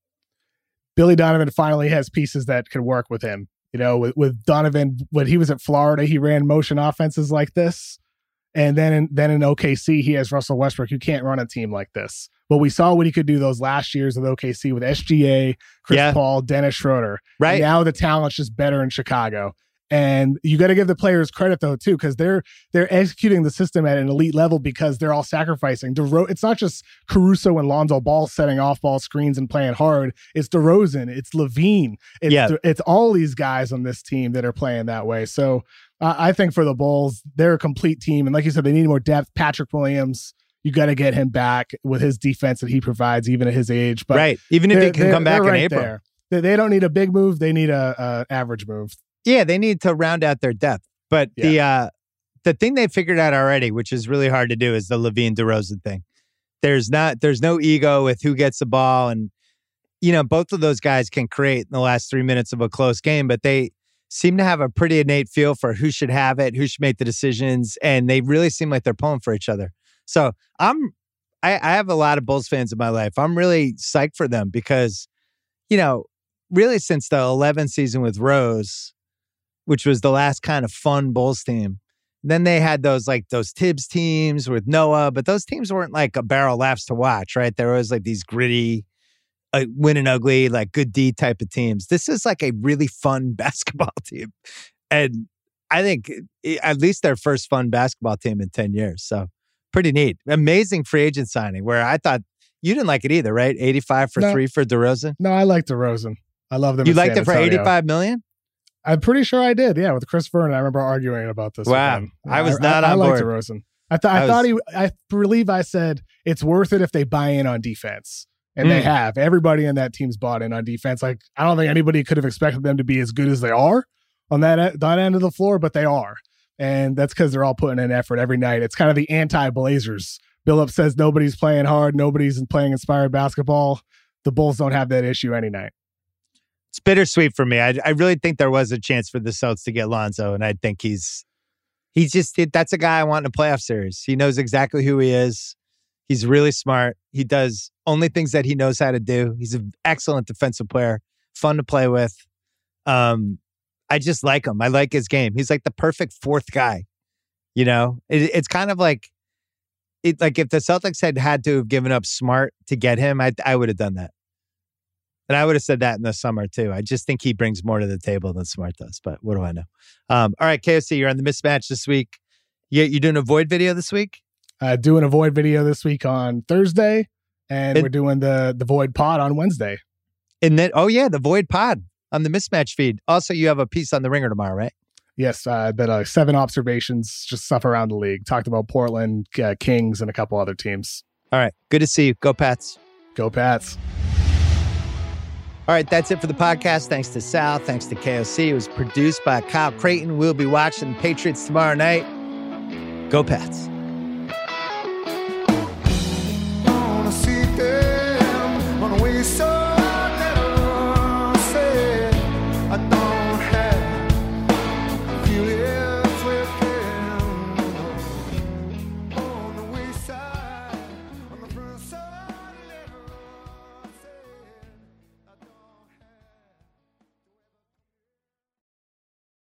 Billy Donovan finally has pieces that could work with him. You know, with, with Donovan, when he was at Florida, he ran motion offenses like this. And then in, then in O K C, he has Russell Westbrook, who can't run a team like this. But we saw what he could do those last years with O K C with S G A, Chris yeah. Paul, Dennis Schroeder. Right. And now the talent's just better in Chicago. And you got to give the players credit, though, too, because they're they're executing the system at an elite level because they're all sacrificing. DeRo- it's not just Caruso and Lonzo Ball setting off-ball screens and playing hard. It's DeRozan. It's LaVine. It's, yeah. De- it's all these guys on this team that are playing that way. So uh, I think for the Bulls, they're a complete team. And like you said, they need more depth. Patrick Williams, you got to get him back with his defense that he provides, even at his age. But right. Even if he can come back in right April. There. They, they don't need a big move. They need a, a average move. Yeah, they need to round out their depth. But yeah. the uh, the thing they figured out already, which is really hard to do, is the LaVine DeRozan thing. There's not there's no ego with who gets the ball, and you know both of those guys can create in the last three minutes of a close game, but they seem to have a pretty innate feel for who should have it, who should make the decisions, and they really seem like they're pulling for each other. So I'm I, I have a lot of Bulls fans in my life. I'm really psyched for them because, you know, really since the eleventh season with Rose, which was the last kind of fun Bulls team. Then they had those like those Tibbs teams with Noah, but those teams weren't like a barrel laughs to watch, right? There was like these gritty, uh, win and ugly, like good D type of teams. This is like a really fun basketball team. And I think at least their first fun basketball team in ten years. So pretty neat. Amazing free agent signing where I thought you didn't like it either, right? eighty-five for no. three for DeRozan. No, I like DeRozan. I love them. You liked it for eighty-five million? I'm pretty sure I did. Yeah, with Chris Vernon, I remember arguing about this. Wow, with him. I was I, not I, on I board. I liked DeRozan. I thought. I, I thought was... he. I believe I said it's worth it if they buy in on defense, and mm. they have. Everybody in that team's bought in on defense. Like I don't think anybody could have expected them to be as good as they are on that that end of the floor, but they are, and that's because they're all putting in effort every night. It's kind of the anti-Blazers. Billups says nobody's playing hard, nobody's playing inspired basketball. The Bulls don't have that issue any night. It's bittersweet for me. I, I really think there was a chance for the Celtics to get Lonzo, and I think he's he's just that's a guy I want in a playoff series. He knows exactly who he is. He's really smart. He does only things that he knows how to do. He's an excellent defensive player, fun to play with. Um, I just like him. I like his game. He's like the perfect fourth guy. You know, it, it's kind of like it. Like if the Celtics had had to have given up Smart to get him, I I would have done that. And I would have said that in the summer, too. I just think he brings more to the table than Smart does. But what do I know? Um, all right, K O C, you're on the Mismatch this week. You, you doing a Void video this week? Uh, doing a Void video this week on Thursday. And it, we're doing the, the Void pod on Wednesday. And then, oh, yeah, the Void pod on the Mismatch feed. Also, you have a piece on the Ringer tomorrow, right? Yes, uh, but uh, seven observations, just stuff around the league. Talked about Portland, uh, Kings, and a couple other teams. All right, good to see you. Go Pats. Go Pats. All right, that's it for the podcast. Thanks to Sal. Thanks to K O C. It was produced by Kyle Creighton. We'll be watching the Patriots tomorrow night. Go Pats.